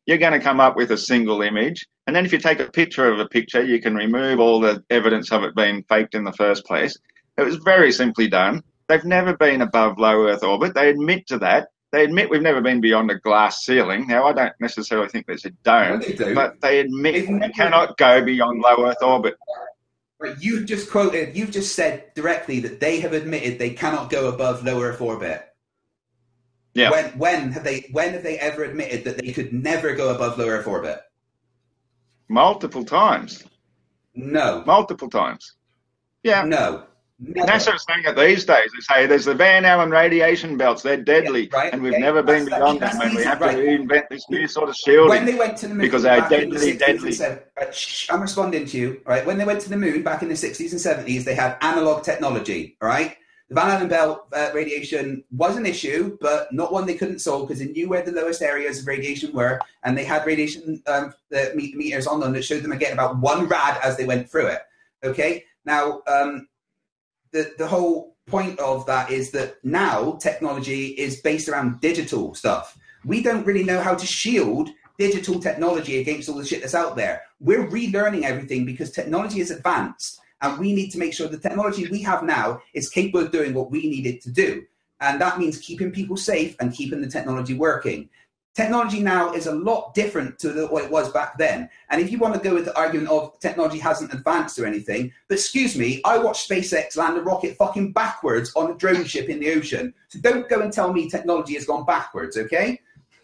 you're going to come up with a single image. And then if you take a picture of a picture, you can remove all the evidence of it being faked in the first place. It was very simply done. They've never been above low Earth orbit. They admit to that. They admit we've never been beyond a glass ceiling. Now, I don't necessarily think there's a dome, No, they do. but they admit They've we never- cannot go beyond low Earth orbit. Right, you've just quoted, you've just said directly that they have admitted they cannot go above low Earth orbit. Yeah. When when have they when have they ever admitted that they could never go above low Earth orbit? Multiple times. No. Multiple times. Yeah. No. Never. NASA is saying it these days. They say there's the Van Allen radiation belts. They're deadly. Yeah, right, and we've okay. never been That's- beyond that's them. And we easy, have right. to reinvent this new sort of shielding. When they went to the moon because they're back in the deadly, sixties deadly. and seventies, right, shh, I'm responding to you. Right, when they went to the moon back in the sixties and seventies, they had analog technology. All right, the Van Allen belt uh, radiation was an issue, but not one they couldn't solve because they knew where the lowest areas of radiation were, and they had radiation um, the meters on them that showed them again about one rad as they went through it. Okay, now um, the the whole point of that is that now technology is based around digital stuff. We don't really know how to shield digital technology against all the shit that's out there. We're relearning everything because technology is advanced, and we need to make sure the technology we have now is capable of doing what we need it to do. And that means keeping people safe and keeping the technology working. Technology now is a lot different to the, what it was back then. And if you want to go with the argument of technology hasn't advanced or anything, but excuse me, I watched SpaceX land a rocket fucking backwards on a drone ship in the ocean. So don't go and tell me technology has gone backwards, okay?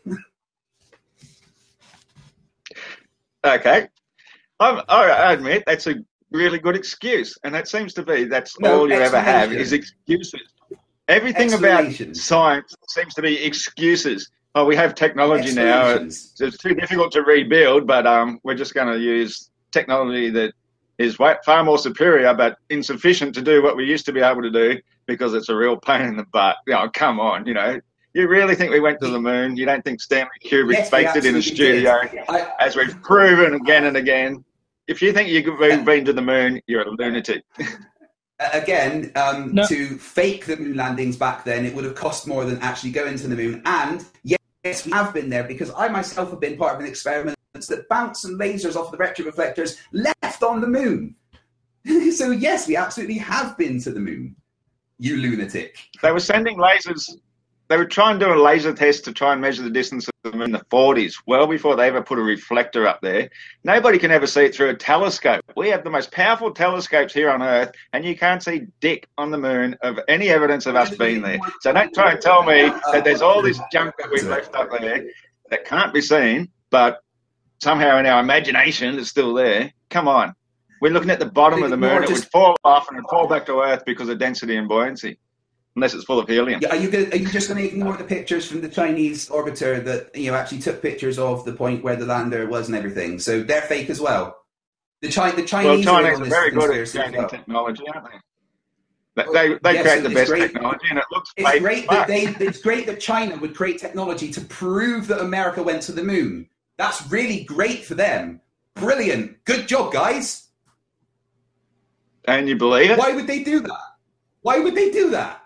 Okay. I'm, I admit that's a really good excuse. And that seems to be that's No, all you ever have explanation. is excuses. Everything about Explanations. science seems to be excuses. Oh, we have technology now. Explanations. It's, it's too difficult to rebuild, but um, we're just going to use technology that is wa- far more superior, but insufficient to do what we used to be able to do because it's a real pain in the butt. You know, come on, you know. You really think we went to the moon? You don't think Stanley Kubrick Yes, we faked it in a absolutely studio, did. I- as we've proven again and again? If you think you've been to the moon, you're a lunatic. Again, um, No. to fake the moon landings back then, it would have cost more than actually going to the moon. And yes, we have been there because I myself have been part of an experiment that bouncing lasers off the retroreflectors left on the moon. So yes, we absolutely have been to the moon. You lunatic. They were sending lasers. They were trying to do a laser test to try and measure the distance of the moon in the forties, well before they ever put a reflector up there. Nobody can ever see it through a telescope. We have the most powerful telescopes here on Earth, and you can't see dick on the moon of any evidence of us being there. So don't try and tell me that there's all this junk that we've left up there that can't be seen, but somehow in our imagination it's still there. Come on. We're looking at the bottom of the moon. It would fall off and it'd fall back to Earth because of density and buoyancy. Unless it's full of helium. Yeah, are you gonna, are you just going to ignore the pictures from the Chinese orbiter that you know actually took pictures of the point where the lander was and everything? So they're fake as well. The, Chi- the Well, Chinese are Chinese on are this very good at conspiracy as creating well. technology, aren't they? They, they, they Yes, create the it's best great. technology, and it looks It's fake great as that fuck. they. It's great that China would create technology to prove that America went to the moon. That's really great for them. Brilliant. Good job, guys. And you believe it? Why would they do that? Why would they do that?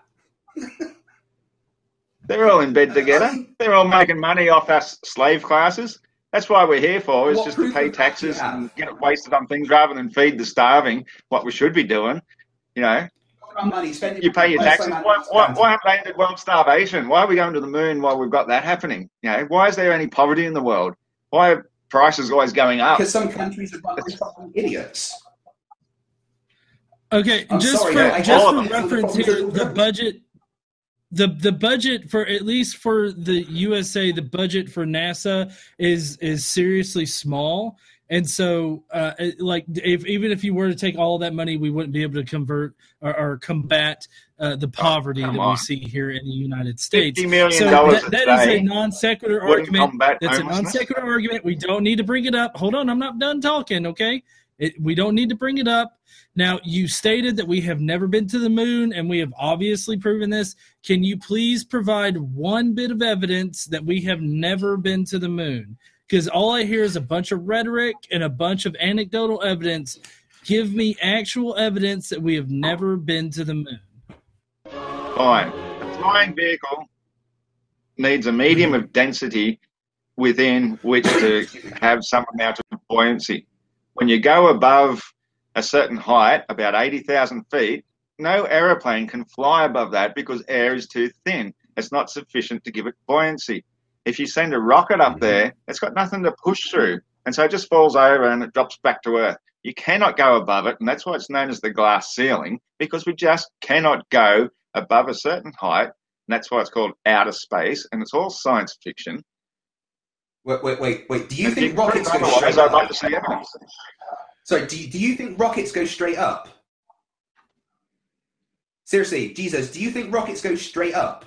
They're all in bed together. I mean- They're all making money off us slave classes. That's why we're here for, is What just to proof pay of that do you taxes have? and get it wasted on things rather than feed the starving, what we should be doing. You know, Money, spend it you pay your on taxes. some Why, why, money. why haven't they ended world starvation? Why are we going to the moon while we've got that happening? You know, why is there any poverty in the world? Why are prices always going up? Because some countries are run by fucking idiots. Okay, I'm just sorry, for no, I just all for of it. reference here, the budget, the the budget for at least for the U S A, the budget for NASA is is seriously small, and so uh, it- like if even if you were to take all of that money, we wouldn't be able to convert or, or combat uh, the poverty come that on. we see here in the United States. fifty million So dollars that, a that is day a non sequitur wouldn't argument. combat That's a non homelessness. sequitur argument. We don't need to bring it up. Hold on, I'm not done talking. Okay, it, we don't need to bring it up. Now, you stated that we have never been to the moon, and we have obviously proven this. Can you please provide one bit of evidence that we have never been to the moon? Because all I hear is a bunch of rhetoric and a bunch of anecdotal evidence. Give me actual evidence that we have never been to the moon. Fine. A flying vehicle needs a medium of density within which to have some amount of buoyancy. When you go above a certain height, about eighty thousand feet, no aeroplane can fly above that because air is too thin. It's not sufficient to give it buoyancy. If you send a rocket up there, it's got nothing to push through. And so it just falls over and it drops back to Earth. You cannot go above it, and that's why it's known as the glass ceiling, because we just cannot go above a certain height, and that's why it's called outer space, and it's all science fiction. Wait, wait, wait, wait. Do you If think you rockets prove go otherwise, straight I'd like up? to see evidence. Sorry, do you, do you think rockets go straight up? Seriously, Jesus, do you think rockets go straight up?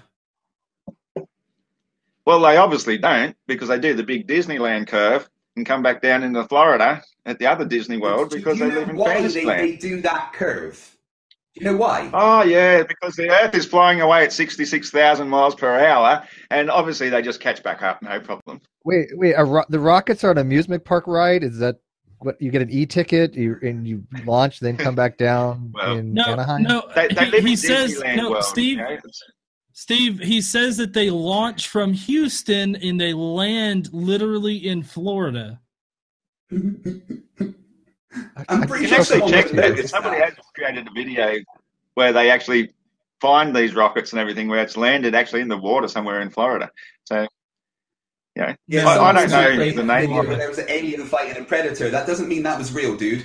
Well, they obviously don't, because they do the big Disneyland curve and come back down into Florida at the other Disney World Do because you they know live in why they, Fantasyland. they do that curve? Do you know why? Oh, yeah, because the Earth is flying away at sixty-six thousand miles per hour, and obviously they just catch back up, no problem. Wait, wait. A ro- the rockets are an amusement park ride. Is that what you get an e-ticket you, and you launch, then come back down Well, in No, Anaheim? no. They, they he live he in says Disneyland no, World, Steve. you know? It's- Steve, he says that they launch from Houston and they land literally in Florida. I'm I- pretty You sure can actually someone check would that. notice Somebody that. has created a video where they actually find these rockets and everything where it's landed actually in the water somewhere in Florida. So, you know, Yeah, I, I someone don't also know created the a name video of where it. there was an alien fighting a predator. That doesn't mean that was real, dude.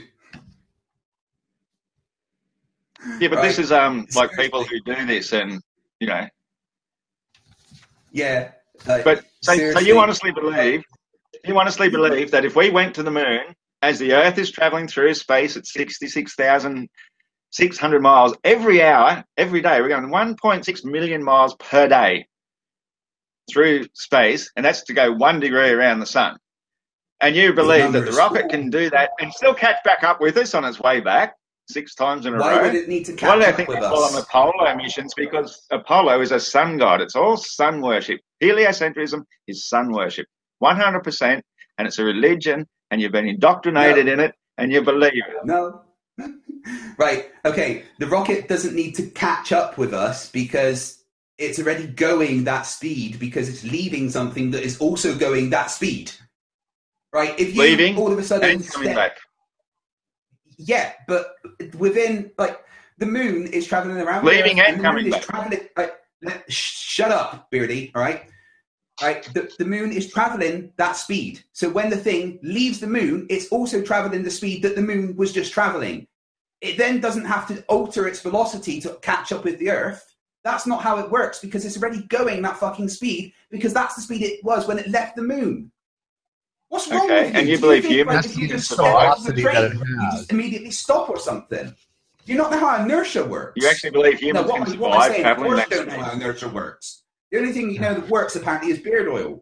Yeah, but Right. this is um like Seriously. people who do this and, you know. Yeah. Uh, But so, so seriously. you honestly believe, you honestly believe that if we went to the moon, as the Earth is traveling through space at sixty-six thousand six hundred miles every hour, every day, we're going one point six million miles per day through space, and that's to go one degree around the sun. And you believe that the numbers. rocket can do that and still catch back up with us on its way back six times in a Why row? would it need to Why catch do they up think with they call us? them Apollo missions? Because Apollo is a sun god. It's all sun worship. Heliocentrism is sun worship, one hundred percent, and it's a religion, and you've been indoctrinated No. in it, and you believe it. No. Right. Okay. The rocket doesn't need to catch up with us because it's already going that speed because it's leaving something that is also going that speed. Right. If you Leaving all of a sudden and coming step- back. Yeah, but within like the moon is traveling around. Leaving the Earth, and the coming moon back. Is traveling, like, let- sh- shut up, Beardy. All right. Right, the, the moon is traveling that speed. So when the thing leaves the moon, it's also traveling the speed that the moon was just traveling. It then doesn't have to alter its velocity to catch up with the Earth. That's not how it works because it's already going that fucking speed because that's the speed it was when it left the moon. What's wrong Okay, with you? and you Do believe think, humans like, if you can just step survive off the velocity train, that it you has? just immediately stop or something? Do you not know how inertia works? You actually believe No, humans what, can am- what am I survive saying? Of traveling course that I don't know speed? how inertia works. The only thing you know that works apparently is beard oil.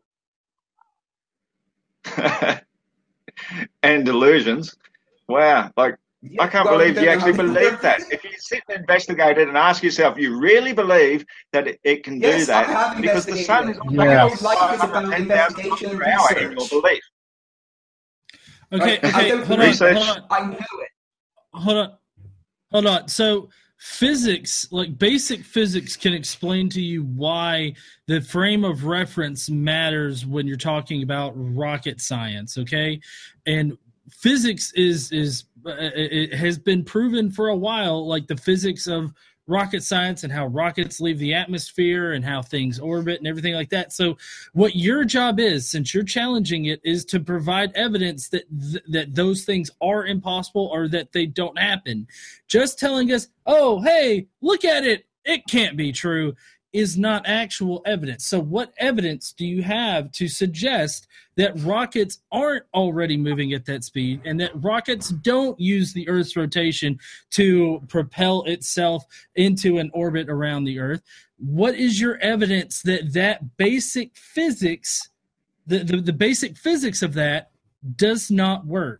And delusions. Wow, like Yeah, I can't well, believe don't you know actually how they believe work. that. If you sit and investigate it and ask yourself, you really believe that it, it can Yes, do I that have because the investigated sun it. is Yeah. only Always like it is five about hundred ten thousand investigation and per hour in your research. belief. Okay, Right, I okay, don't hold on, research- hold on, I know it. hold on, hold on. So physics, like basic physics, can explain to you why the frame of reference matters when you're talking about rocket science. Okay, and physics is is uh, it has been proven for a while, like the physics of rocket science and how rockets leave the atmosphere and how things orbit and everything like that. So what your job is, since you're challenging it, is to provide evidence that th- that those things are impossible or that they don't happen. Just telling us, oh, hey, look at it, it can't be true, is not actual evidence. So what evidence do you have to suggest that rockets aren't already moving at that speed and that rockets don't use the Earth's rotation to propel itself into an orbit around the Earth? What is your evidence that that basic physics, the, the, the basic physics of that does not work?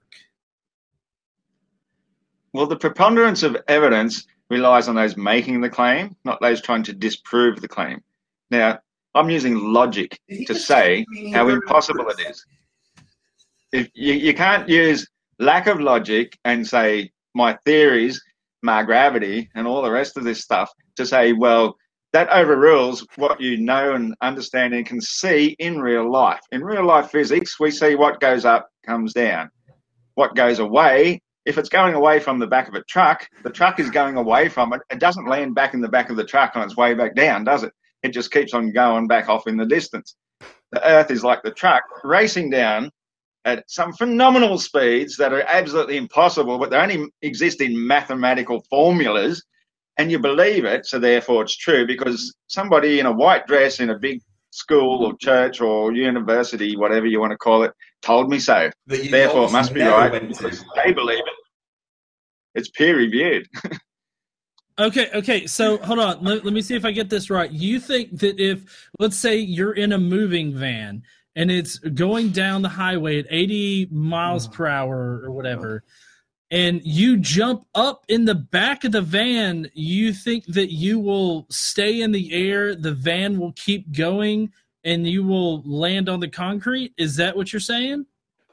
Well, the preponderance of evidence relies on those making the claim, not those trying to disprove the claim. Now, I'm using logic Did he to just say say meaning how of impossible proof? it is. If you, you can't use lack of logic and say my theories, my gravity, and all the rest of this stuff to say, well, that overrules what you know and understand and can see in real life. In real life physics, we see what goes up comes down. What goes away, if it's going away from the back of a truck, the truck is going away from it. It doesn't land back in the back of the truck on its way back down, does it? It just keeps on going back off in the distance. The Earth is like the truck racing down at some phenomenal speeds that are absolutely impossible, but they only exist in mathematical formulas, and you believe it, so therefore it's true, because somebody in a white dress in a big school or church or university, whatever you want to call it, told me so. Therefore it must be right because they believe it. It's peer reviewed. Okay, okay. So hold on. Let, let me see if I get this right. You think that if, let's say you're in a moving van and it's going down the highway at eighty miles per hour or whatever, and you jump up in the back of the van, you think that you will stay in the air, the van will keep going, and you will land on the concrete? Is that what you're saying?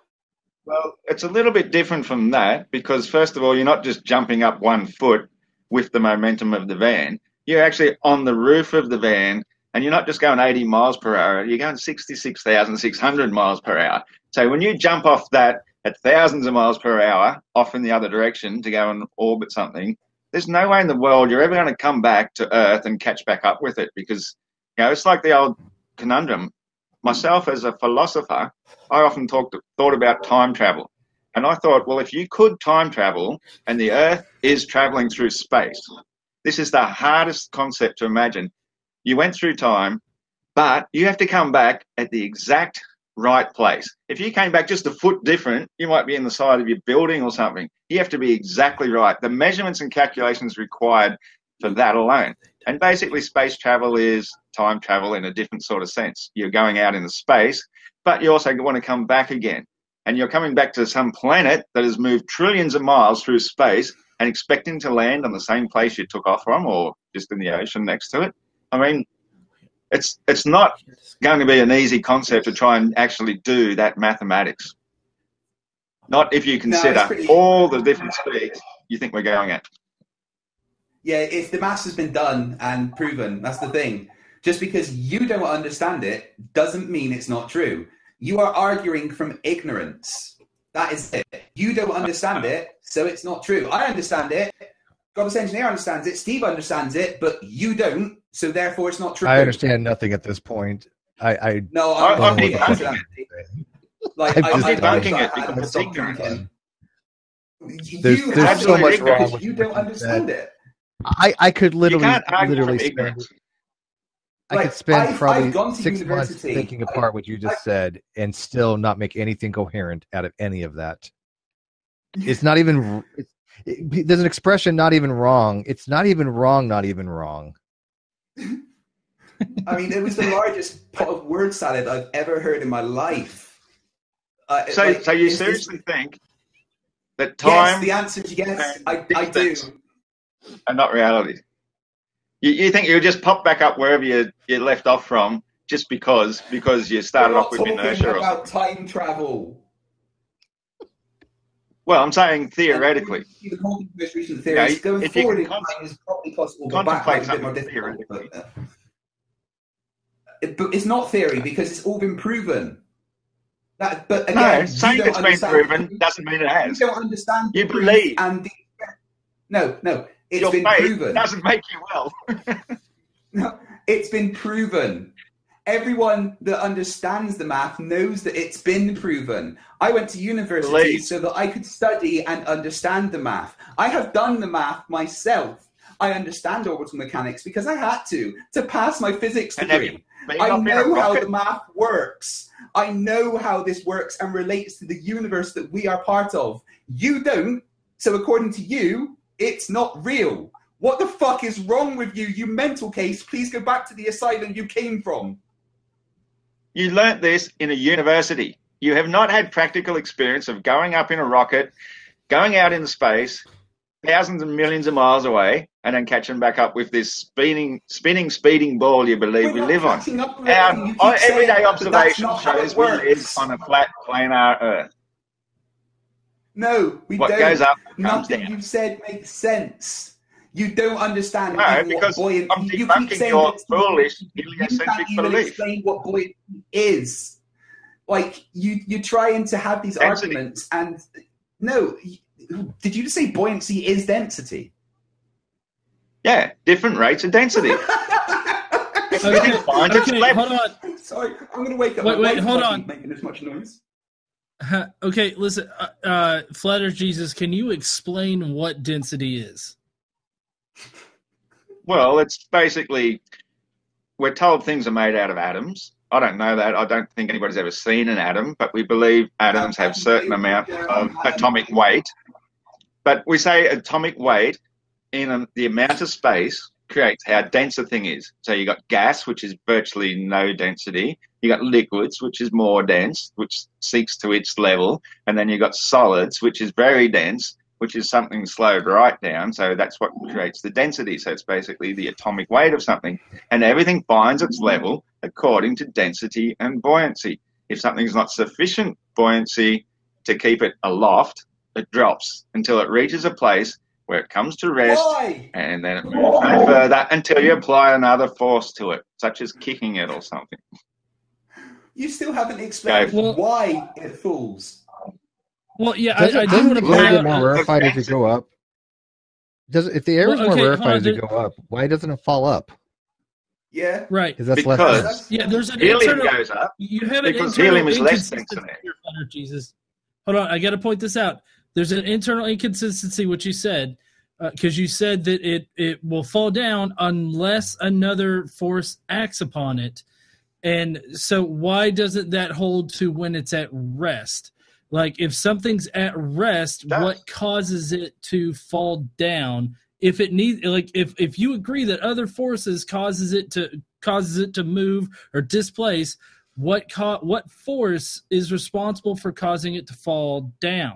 Well, it's a little bit different from that because, first of all, you're not just jumping up one foot with the momentum of the van. You're actually on the roof of the van, and you're not just going eighty miles per hour. You're going sixty-six thousand six hundred miles per hour. So when you jump off that at thousands of miles per hour off in the other direction to go and orbit something, there's no way in the world you're ever going to come back to Earth and catch back up with it because, you know, it's like the old conundrum. Myself as a philosopher, I often talked, thought about time travel. And I thought, well, if you could time travel and the Earth is traveling through space, this is the hardest concept to imagine. You went through time, but you have to come back at the exact right place. If you came back just a foot different, you might be in the side of your building or something. You have to be exactly right. The measurements and calculations required for that alone. And basically space travel is time travel in a different sort of sense. You're going out into space, but you also want to come back again. And you're coming back to some planet that has moved trillions of miles through space and expecting to land on the same place you took off from or just in the ocean next to it. I mean, it's it's not going to be an easy concept to try and actually do that mathematics. Not if you consider no, pretty, all the different speeds you think we're going at. Yeah, if the maths has been done and proven, that's the thing. Just because you don't understand it doesn't mean it's not true. You are arguing from ignorance. That is it. You don't understand it, so it's not true. I understand it. Godless Engineer understands it. Steve understands it, but you don't, so therefore it's not true. I understand nothing at this point. I, I no, I, I'm I'm debunking it. Like, I'm I, debunking I, it because it's ignorance. There's, you there's so much ignorance. wrong with You don't understand it. I, I could literally, you can't argue literally from spend, ignorance. I Like, could spend I've- probably I've gone to six months university. thinking apart what you just I- said and still not make anything coherent out of any of that. It's not even, it's, it, there's an expression, not even wrong. It's not even wrong, not even wrong. I mean, it was the largest pot of word salad I've ever heard in my life. Uh, So, like, so you it's- seriously it's- think that time Yes, the answer is yes. and I, I do. distance are not reality? You, you think you'll just pop back up wherever you, you left off from just because because you started We're off not with talking inertia or about something? time travel. Well, I'm saying theoretically. The most recent You theories know, going if you forward can in con- time is probably possible, but contemplate backwards is a bit more something difficult. But, uh, it, but it's not theory because it's all been proven. That, but again, No, you saying don't it's been understand- proven doesn't mean it You has. don't understand. You the proof believe. And the, no, no, it's Your been faith proven. doesn't make you well. No, it's been proven. Everyone that understands the math knows that it's been proven. I went to university Believe. so that I could study and understand the math. I have done the math myself. I understand orbital mechanics because I had to, to pass my physics And have you degree. been I up in a know how rocket? the math works. I know how this works and relates to the universe that we are part of. You don't, so according to you, it's not real. What the fuck is wrong with you, you mental case? Please go back to the asylum you came from. You learnt this in a university. You have not had practical experience of going up in a rocket, going out into space, thousands and millions of miles away, and then catching back up with this spinning, spinning, speeding ball you believe We're we not live on. catching up with Our everything. You keep our saying everyday that, but that's observation not how it shows we live works. on a flat, planar Earth. No, we What don't. goes up comes Nothing down. you've said makes sense. You don't understand No, even because what buoyant. I'm You keep debunking saying your that- foolish You can't heliocentric even belief. explain what buoyancy is. Like you, you're trying to have these Density. arguments, and no, you- did you just say buoyancy is density? Yeah, different rates of density. Okay, Everything finds its okay, level. hold on. Sorry, I'm going to wake up. Wait, My wait, wife hold must on. be making this much noise. Huh, Okay, listen, uh, uh, Flat Earth Jesus, can you explain what density is? Well, it's basically, we're told things are made out of atoms. I don't know that. I don't think anybody's ever seen an atom, but we believe atoms have certain amount of atomic weight. But we say atomic weight in a, the amount of space creates how dense a thing is. So you got gas, which is virtually no density. You got liquids, which is more dense, which seeks to its level. And then you got solids, which is very dense, which is something slowed right down. So that's what creates the density. So it's basically the atomic weight of something. And everything finds its level according to density and buoyancy. If something's not sufficient buoyancy to keep it aloft, it drops until it reaches a place where it comes to rest. Why? And then it moves no further until you apply another force to it, such as kicking it or something. You still haven't explained Well- why it falls. Well, yeah, I, Doesn't, I do doesn't want the to point air get out. more uh, rarefied as you go up? Does if the air Well, is more okay, hold rarefied on, as you there- go up, why doesn't it fall up? Yeah. Right. Because that's less Because- dense. Yeah, there's an Helium internal. goes up. You have an Because internal helium is less dense inconsistency than air. here, Flat Earth Jesus. Hold on, I got to point this out. There's an internal inconsistency, what you said, because you said that it it will fall down unless another force acts upon it. And so, why doesn't that hold to when it's at rest? Like, if something's at rest, Does. what causes it to fall down? If it needs, like, if if you agree that other forces causes it to causes it to move or displace, what co- what force is responsible for causing it to fall down?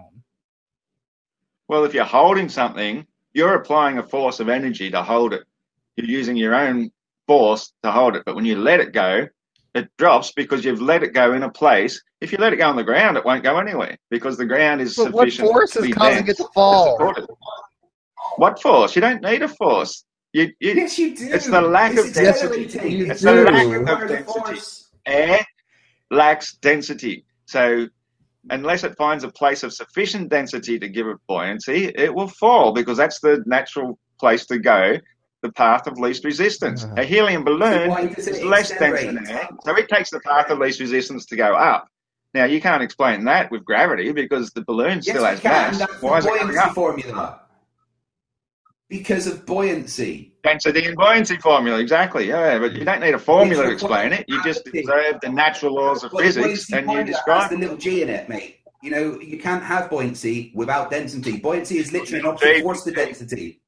Well, if you're holding something, you're applying a force of energy to hold it. You're using your own force to hold it. But when you let it go, it drops because you've let it go in a place. If you let it go on the ground, it won't go anywhere because the ground is But what sufficient. force is causing it to to fall? support it. What force? You don't need a force. You, you, Yes, you do. It's the lack It's of density. accelerating. You It's do. the lack Of of density. force. Air lacks density. So unless it finds a place of sufficient density to give it buoyancy, it will fall because that's the natural place to go, the path of least resistance. Uh-huh. A helium balloon Why does it is less dense accelerate? than air, so it takes the path of least resistance to go up. Now, you can't explain that with gravity because the balloon Yes, still we has can. mass. That's Why the is it going buoyancy up? formula. Because of buoyancy. Density and buoyancy formula, exactly. Yeah, but you don't need a formula to It's explain it. You just gravity. observe the natural laws of Well, the physics buoyancy and you formula describe has the little G in it, mate. You know, you can't have buoyancy without density. Buoyancy is literally an opposite Indeed. force to density.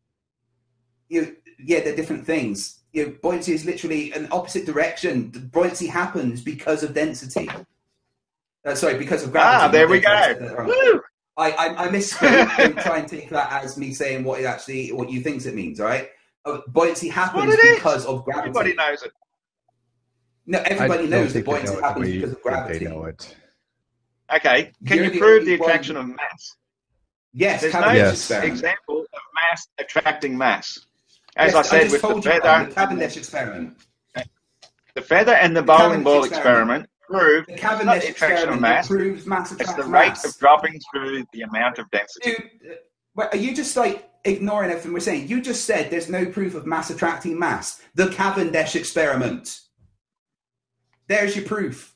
You, yeah, they're different things. You know, buoyancy is literally an opposite direction. The buoyancy happens because of density. Uh, sorry, because of gravity. Ah, there not we density. go. Woo! I, I, I misspoke. Don't try and take that as me saying what it actually, what you thinks it means. All right, uh, buoyancy happens What it is. because of gravity. Everybody knows it. No, everybody I don't knows that think they buoyancy know it the happens way you because of think they gravity. know it. Okay, can You're you the prove only the attraction one- of mass? Yes, There's no Cavendish Yes. experiment. example of mass attracting mass. As Yes, I said just with the told you about feather, the Cavendish experiment. the feather and the The bowling Cavendish ball experiment. experiment prove The it's not Cavendish the attraction of experiment mass, proves mass it's attracts the rate mass. of dropping through the amount of density. Dude, uh, well, are you just like ignoring everything we're saying? You just said there's no proof of mass attracting mass. The Cavendish experiment. There's your proof.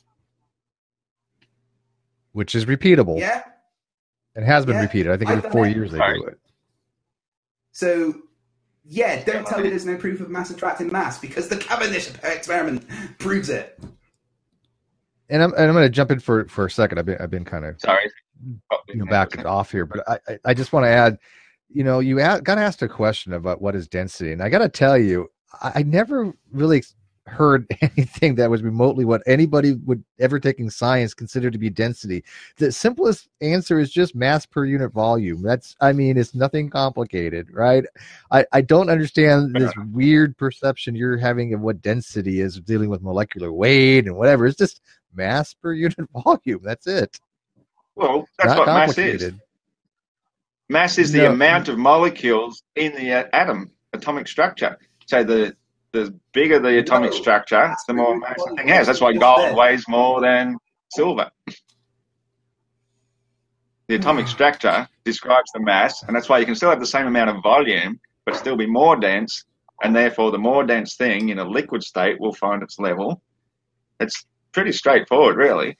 Which is repeatable. Yeah? It has been Yeah. repeated. I think I've every done four it. years they Right. do it. So, yeah, don't tell me there's no proof of mass attracting mass because the Cavendish experiment proves it. And I'm and I'm going to jump in for, for a second. I've been I've been kind of Sorry. you know back and off here, but I I, I just want to add, you know, you got asked a question about what is density, and I got to tell you, I, I never really heard anything that was remotely what anybody would ever taking science consider to be density. The simplest answer is just mass per unit volume. That's, I mean, it's nothing complicated, right? I, I don't understand this weird perception you're having of what density is, dealing with molecular weight and whatever. It's just mass per unit volume. That's it. Well, that's Not what mass is. complicated. Mass is the No. amount of molecules in the uh, atom, atomic structure. So the the bigger the atomic No. structure, the more mass the thing has. That's why gold weighs more than silver. The atomic structure describes the mass, and that's why you can still have the same amount of volume, but still be more dense, and therefore the more dense thing in a liquid state will find its level. It's pretty straightforward, really.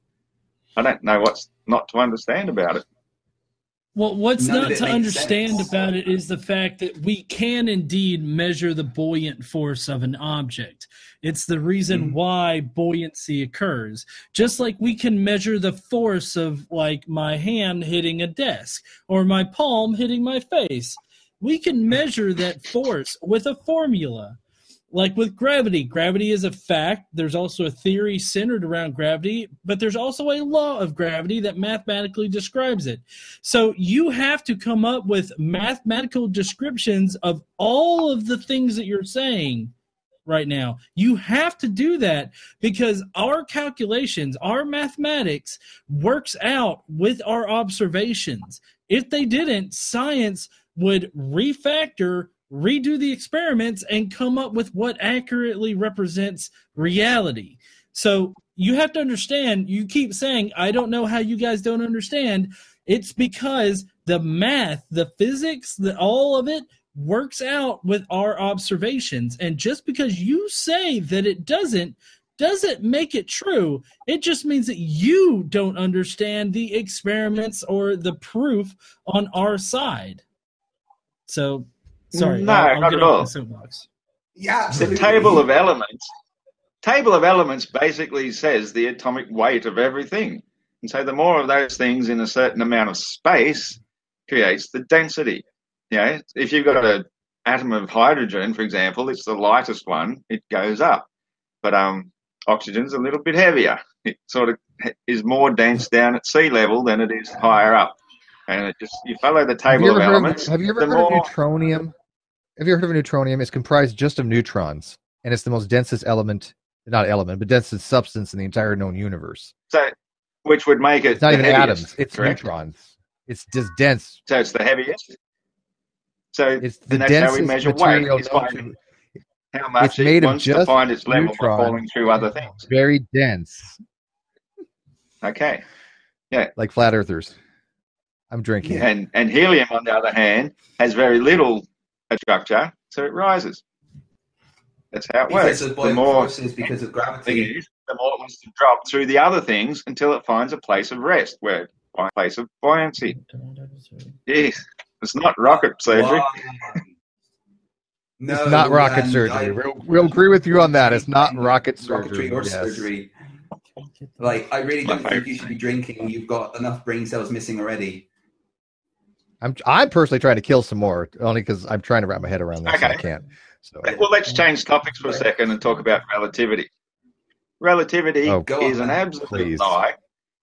I don't know what's not to understand about it. Well, what's None of not it to makes understand sense. about it is the fact that we can indeed measure the buoyant force of an object. It's the reason Mhm. why buoyancy occurs. Just like we can measure the force of, like, my hand hitting a desk or my palm hitting my face. We can measure that force with a formula. Like with gravity, gravity is a fact. There's also a theory centered around gravity, but there's also a law of gravity that mathematically describes it. So you have to come up with mathematical descriptions of all of the things that you're saying right now. You have to do that because our calculations, our mathematics works out with our observations. If they didn't, science would refactor, redo the experiments, and come up with what accurately represents reality. So you have to understand, you keep saying, I don't know how you guys don't understand. It's because the math, the physics, the, all of it works out with our observations. And just because you say that it doesn't, doesn't make it true. It just means that you don't understand the experiments or the proof on our side. So, sorry. No, I'll, I'll not get at off all. the soapbox. Yeah, The absolutely. table of elements, table of elements basically says the atomic weight of everything. And so the more of those things in a certain amount of space creates the density. You know, if you've got an atom of hydrogen, for example, it's the lightest one, it goes up. But um, oxygen's a little bit heavier. It sort of is more dense down at sea level than it is higher up. And it just, you follow the Have table you of ever, heard elements. of, have you ever the heard more, of neutronium? Have you heard of neutronium? It's comprised just of neutrons, and it's the most densest element, not element, but densest substance in the entire known universe. So, which would make it It's not the even heaviest, atoms; it's correct? neutrons. It's just dense. So it's the heaviest. So It's the and that's how densest we measure weight. material It's known by to- how much It's made it of wants to just find its level by neutrons. falling through other things. very dense, Okay. like flat earthers. I'm drinking. And and helium, on the other hand, has very little structure, so it rises. That's how it Because works. of The buoyant more forces, because of thing gravity. is, the more it wants to drop through the other things until it finds a place of rest, where it finds a place of buoyancy. Yes, it's not rocket surgery. Wow. No, It's not rocket and surgery. I- We'll, we'll agree with you on that. It's not rocket surgery. rocketry or Yes. surgery. Like, I really don't My think you should be drinking. You've got enough brain cells missing already. I'm I'm personally trying to kill some more, only because I'm trying to wrap my head around this and I Okay. can't. So Well, let's change topics for a second and talk about relativity. Relativity Oh, Go is on, an man. absolute Please. lie.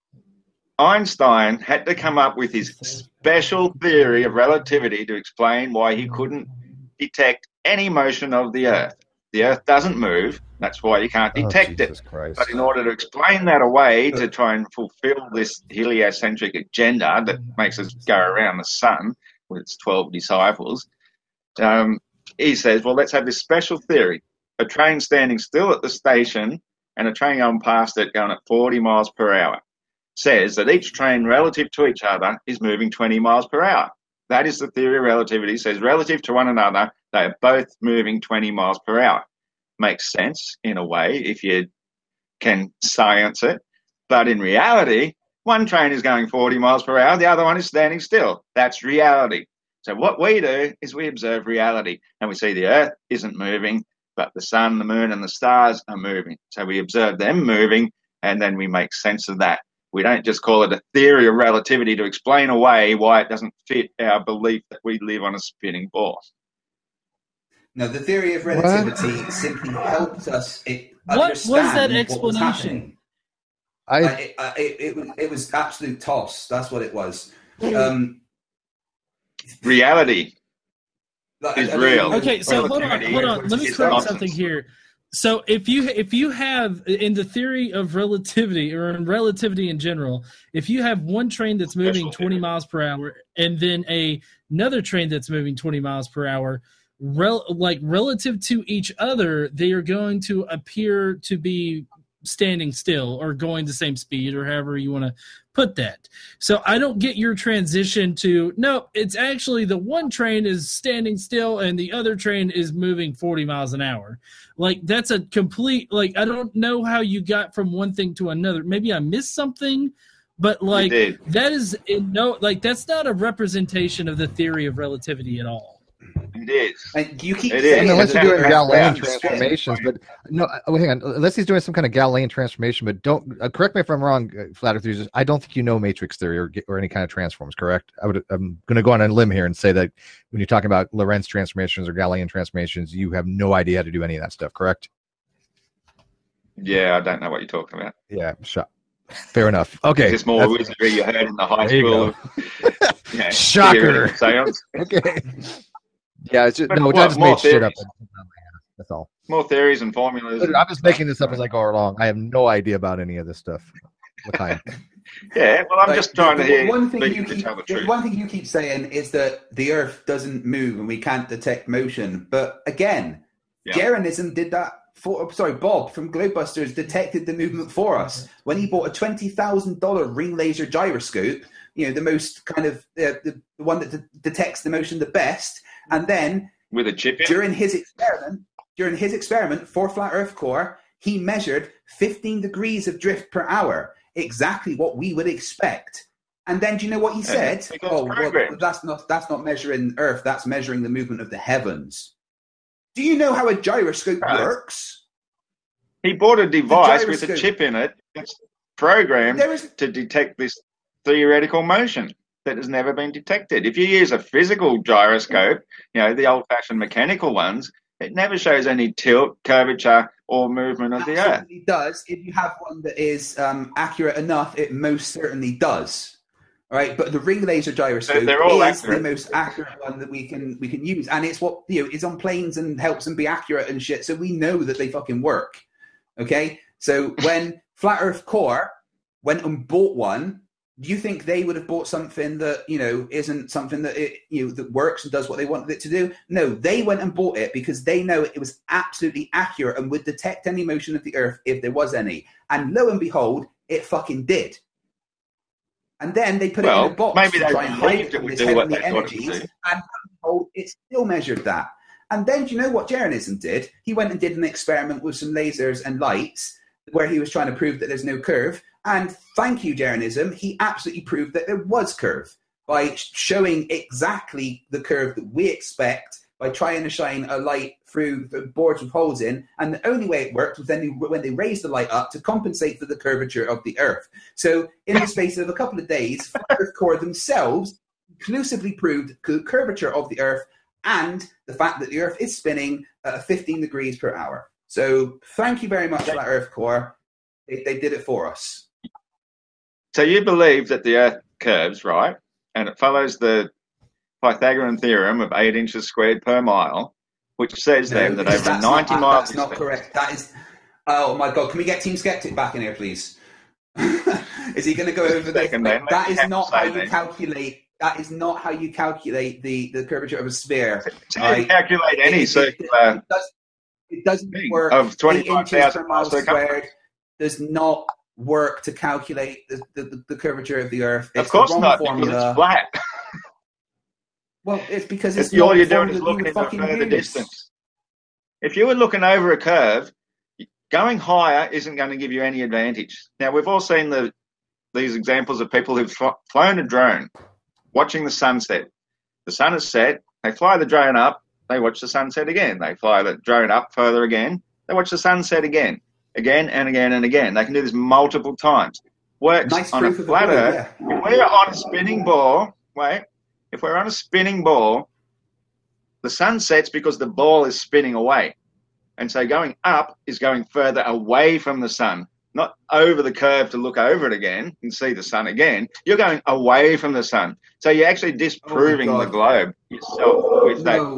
Einstein had to come up with his special theory of relativity to explain why he couldn't detect any motion of the Earth. The Earth doesn't move. That's why you can't oh, detect it. Jesus Christ. But in order to explain that away, to try and fulfill this heliocentric agenda that makes us go around the sun with its twelve disciples, um, he says, well, let's have this special theory. A train standing still at the station and a train going past it going at forty miles per hour says that each train relative to each other is moving twenty miles per hour. That is the theory of relativity. It says relative to one another, they are both moving twenty miles per hour. Makes sense in a way if you can science it. But in reality, one train is going forty miles per hour, the other one is standing still. That's reality. So what we do is we observe reality and we see the Earth isn't moving, but the sun, the moon, and the stars are moving. So we observe them moving and then we make sense of that. We don't just call it a theory of relativity to explain away why it doesn't fit our belief that we live on a spinning ball. No, the theory of relativity simply helped us it, What was understand that what was explanation? happening. I Uh, it, uh, it, it, was, it was absolute toss. That's what it was. Um, Reality like, is I don't real. even- Okay, so hold on, Relativity hold on. Let me is correct nonsense. something here. So if you if you have in the theory of relativity or in relativity in general, if you have one train that's moving twenty miles per hour and then a another train that's moving twenty miles per hour, rel, like relative to each other, they are going to appear to be standing still or going the same speed or however you want to put that. So I don't get your transition to, no, it's actually the one train is standing still and the other train is moving forty miles an hour. Like that's a complete, like, I don't know how you got from one thing to another. Maybe I missed something, but like that is in no, like that's not a representation of the theory of relativity at all. It is. And you keep It saying is. Unless you're doing Yeah. Galilean Yeah. transformations, but no, oh, hang on. Unless he's doing some kind of Galilean transformation, but don't uh, correct me if I'm wrong, uh, Flat Earth users. I don't think you know matrix theory or or any kind of transforms. Correct? I would. I'm going to go on a limb here and say that when you're talking about Lorentz transformations or Galilean transformations, you have no idea how to do any of that stuff. Correct? Yeah, I don't know what you're talking about. Yeah. Sure. Fair enough. Okay. It's more that's- wizardry you heard in the high There you school. go. Of, yeah, Shocker. Seance. Okay. Yeah. It's just, But no, what, I just more made shit up. theories? That's all. More theories and formulas. Literally, I'm just making this up as I go along. I have no idea about any of this stuff. Lakai. Yeah, well, I'm Like, just trying the, to the hear one thing people you to keep, tell the the truth. one thing you keep saying is that the Earth doesn't move and we can't detect motion. But again, Yeah. Jeranism did that. For, sorry, Bob from Globebusters detected the movement for us when he bought a twenty thousand dollar ring laser gyroscope. You know, the most kind of uh, the, the one that de- detects the motion the best. And then With a chip in? during his experiment, during his experiment for Flat Earth Core, he measured fifteen degrees of drift per hour, exactly what we would expect. And then, do you know what he Yeah, said? because Oh, well, programmed. that's not that's not measuring Earth. That's measuring the movement of the heavens. Do you know how a gyroscope Right. works? He bought a device with a gyroscope. chip in it that's programmed There is to detect this theoretical motion that has never been detected. If you use a physical gyroscope, you know, the old-fashioned mechanical ones, it never shows any tilt, curvature, or movement of the Earth. absolutely does. If you have one that is um, accurate enough, it most certainly does. All right, but the ring laser gyroscope They're all is accurate. the most accurate one that we can we can use, and it's what you know is on planes and helps them be accurate and shit. So we know that they fucking work. Okay, so when Flat Earth Core went and bought one, do you think they would have bought something that you know isn't something that it you know that works and does what they wanted it to do? No, they went and bought it because they know it was absolutely accurate and would detect any motion of the Earth if there was any. And lo and behold, it fucking did. And then they put Well, it in a box maybe to they try and hide believed it it from would this do what heavenly they thought it would energies, do. and oh, it still measured that. And then do you know what Jeranism did? He went and did an experiment with some lasers and lights where he was trying to prove that there's no curve. And thank you, Jeranism, he absolutely proved that there was curve by showing exactly the curve that we expect by trying to shine a light through the boards with holes in. And the only way it worked was then they, when they raised the light up to compensate for the curvature of the Earth. So in the space of a couple of days, Flat Earth Core themselves conclusively proved the curvature of the Earth and the fact that the Earth is spinning at fifteen degrees per hour. So thank you very much, Flat Earth Core. They, they did it for us. So you believe that the Earth curves, right? And it follows the Pythagorean theorem of eight inches squared per mile, which says then that over that's ninety not, miles. That's not correct. That is. Oh my God! Can we get Team Skeptic back in here, please? Is he going to go over this? Second then, That let me is have not to how say you then. calculate. That is not how you calculate the, the curvature of a sphere. To right? calculate any It- it- circular it, does, it doesn't thing work. of Eight twenty-five inches thousand per mile miles circumference. squared does not work to calculate the, the, the curvature of the Earth. It's Of course the wrong not, formula. because it's flat. Well, it's because it's It's all not you're the doing formula is we looking would into a fucking further use. distance. If you were looking over a curve, going higher isn't going to give you any advantage. Now, we've all seen the these examples of people who've fl- flown a drone, watching the sunset. The sun has set, they fly the drone up, they watch the sunset again. They fly the drone up further again, they watch the sunset again, again and again and again. They can do this multiple times. Works Nice on a proof of the flat pudding, Earth. yeah. If we're on a spinning ball, wait, if we're on a spinning ball, the sun sets because the ball is spinning away. And so going up is going further away from the sun, not over the curve to look over it again and see the sun again. You're going away from the sun. So you're actually disproving Oh my the God. globe yourself with that. No,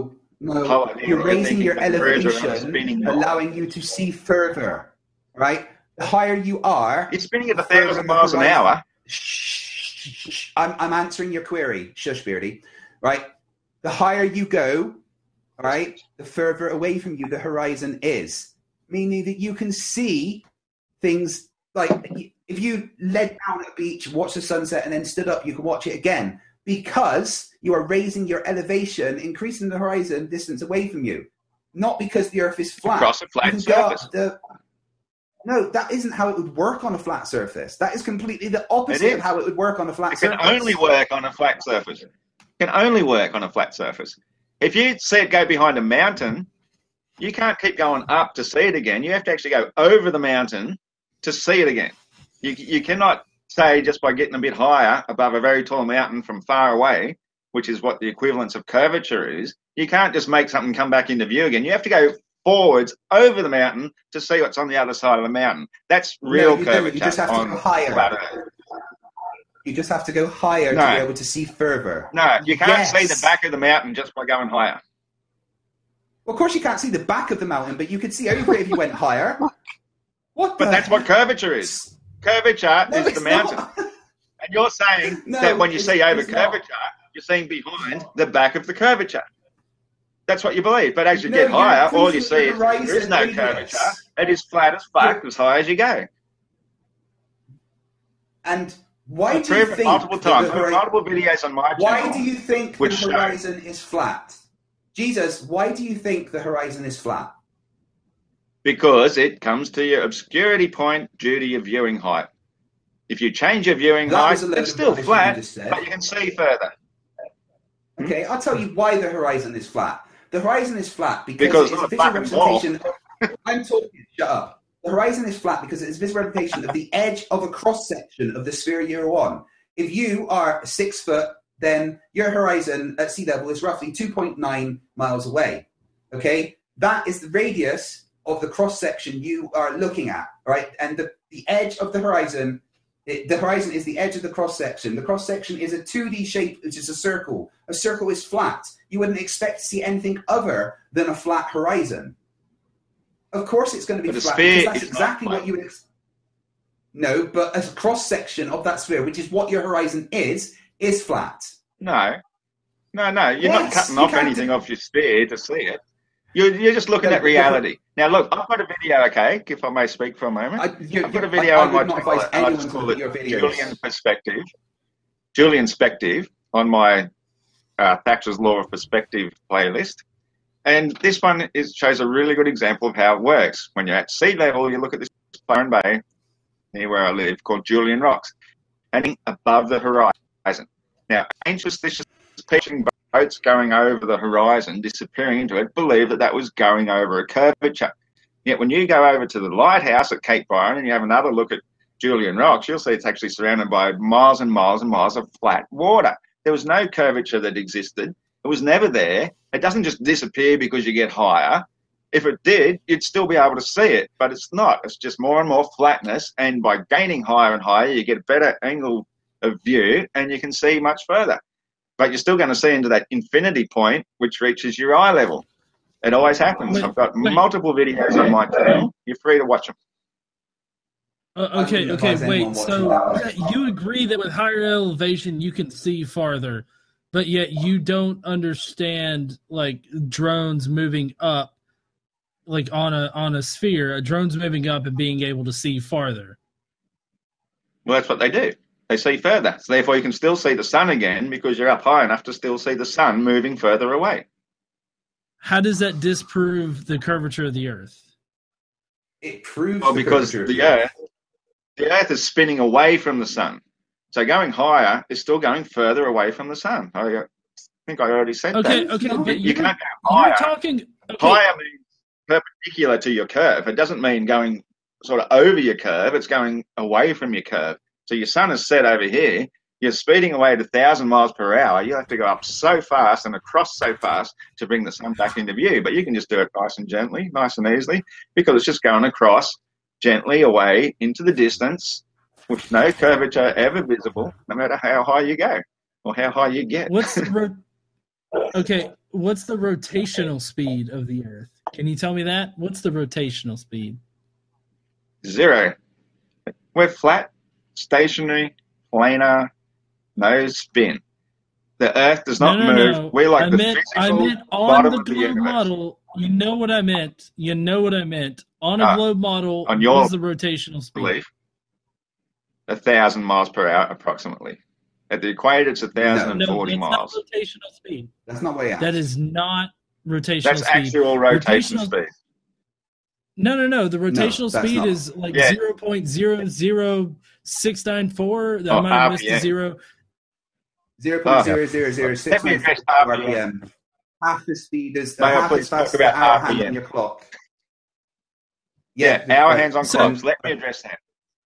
No, whole idea you're of raising thinking your that the birds are on a elevation, spinning ball. allowing you to see further, right? The higher you are... It's spinning at a the further thousand the miles an horizon- hour. Shh, shh, shh. I'm, I'm answering your query, shush, Beardy. Right? The higher you go, right, the further away from you the horizon is. Meaning that you can see things like if you led down at a beach, watched the sunset, and then stood up, you can watch it again because you are raising your elevation, increasing the horizon distance away from you. Not because the Earth is flat. Across a flat You can go up surface. the- No, that isn't how it would work on a flat surface. That is completely the opposite It of is. how it would work on a flat It can surface. only work on a flat surface. It can only work on a flat surface. If you see it go behind a mountain, you can't keep going up to see it again. You have to actually go over the mountain to see it again. You, you cannot say just by getting a bit higher above a very tall mountain from far away, which is what the equivalence of curvature is, you can't just make something come back into view again. You have to go forwards over the mountain to see what's on the other side of the mountain. That's real No, you don't. curvature. You just have to on go higher. flat Earth. You just have to go higher No. to be able to see further. No, you can't Yes. see the back of the mountain just by going higher. Well, of course, you can't see the back of the mountain, but you could see over it if you went higher. What? But the that's what heck? curvature is. Curvature No, is it's the mountain. not. And you're saying No, that when you it's- see over it's not. curvature, you're seeing behind the back of the curvature. That's what you believe. But as you No, get you're higher, all you increasing see the is there is horizon no radius. curvature. It is flat as fuck as high as you go. And why I've do you proven think multiple that times. the I've got hori- multiple videos on my Why channel. do you think the which show- horizon is flat? Jesus, why do you think the horizon is flat? Because it comes to your obscurity point due to your viewing height. If you change your viewing That height, was a load it's of still rubbish flat, you just said. but you can see further. Okay, I'll tell you why the horizon is flat. The horizon is flat because, Because it is it's a a visual fucking wall. representation. I'm talking. Shut up. The horizon is flat because it is a visual representation of the edge of a cross section of the sphere you're on. If you are six foot, then your horizon at sea level is roughly two point nine miles away. Okay, that is the radius of the cross section you are looking at, right? And the, the edge of the horizon, it, the horizon is the edge of the cross section. The cross section is a two D shape, which is a circle. A circle is flat. You wouldn't expect to see anything other than a flat horizon. Of course, it's going to be But a flat sphere because that's is not exactly flat. what you would. Ex- no, but a cross section of that sphere, which is what your horizon is, is flat. No, no, no. You're not Yes, cutting you off can't anything do- off your sphere to see it. You're, you're just looking No, at reality. Now, look, I've got a video, okay, if I may speak for a moment. I, you're, I've got a you're- video I, I on my would not channel. advise and I anyone just to call look at it your videos. Julian Perspective. Julian Spective on my uh, Thatcher's Law of Perspective playlist. And this one is, shows a really good example of how it works. When you're at sea level, you look at this Byron Bay, near where I live, called Julian Rocks, and above the horizon. Now, ancient suspicious pitching boats going over the horizon, disappearing into it, believe that that was going over a curvature. Yet when you go over to the lighthouse at Cape Byron and you have another look at Julian Rocks, you'll see it's actually surrounded by miles and miles and miles of flat water. There was no curvature that existed. It was never there. It doesn't just disappear because you get higher. If it did, you'd still be able to see it, but it's not. It's just more and more flatness, and by gaining higher and higher, you get a better angle of view, and you can see much further. But you're still going to see into that infinity point, which reaches your eye level. It always happens. Wait, I've got wait. multiple videos on my channel. You're free to watch them. Uh, okay, wouldn't okay, advise anyone wait. watching So that. yeah, you agree that with higher elevation you can see farther, but yet you don't understand like drones moving up, like on a on a sphere. A drone's moving up and being able to see farther. Well, that's what they do. They see further. So therefore, you can still see the sun again because you're up high enough to still see the sun moving further away. How does that disprove the curvature of the Earth? It proves Well, the because curvature of the Earth, the Earth is spinning away from the sun. So going higher is still going further away from the sun. I think I already said Okay, that. okay, No, but You you, can't go you're higher. talking. Okay, Higher means perpendicular to your curve. It doesn't mean going sort of over your curve. It's going away from your curve. So your sun is set over here. You're speeding away at one thousand miles per hour. You have to go up so fast and across so fast to bring the sun back into view. But you can just do it nice and gently, nice and easily, because it's just going across gently away into the distance with no curvature ever visible, no matter how high you go or how high you get. what's the ro- okay? what's the rotational speed of the Earth? Can you tell me that? What's the rotational speed? Zero. We're flat, stationary, planar, no spin. The Earth does not no, no, move. No. We're like I the meant, physical I meant on bottom the of the globe universe. model. You know what I meant. You know what I meant. On a Uh, globe model, on your what is the rotational speed? Belief. A thousand miles per hour, approximately. At the equator, it's a thousand and No, forty that's miles. not rotational speed. That's not what I asked. That is not rotational That's speed. actual rotation Rotational- speed. No, no, no. The rotational that's speed not. is like Yeah. zero point zero zero six nine four. I Oh, might have missed R P M. a zero. Zero point zero zero zero six Let me nine address R R P M. P M. Half the speed is May I uh, half please as fast talk as the about hour R P M? hand on your clock. Yeah, the- our right, hands on so- clocks. Let me address that.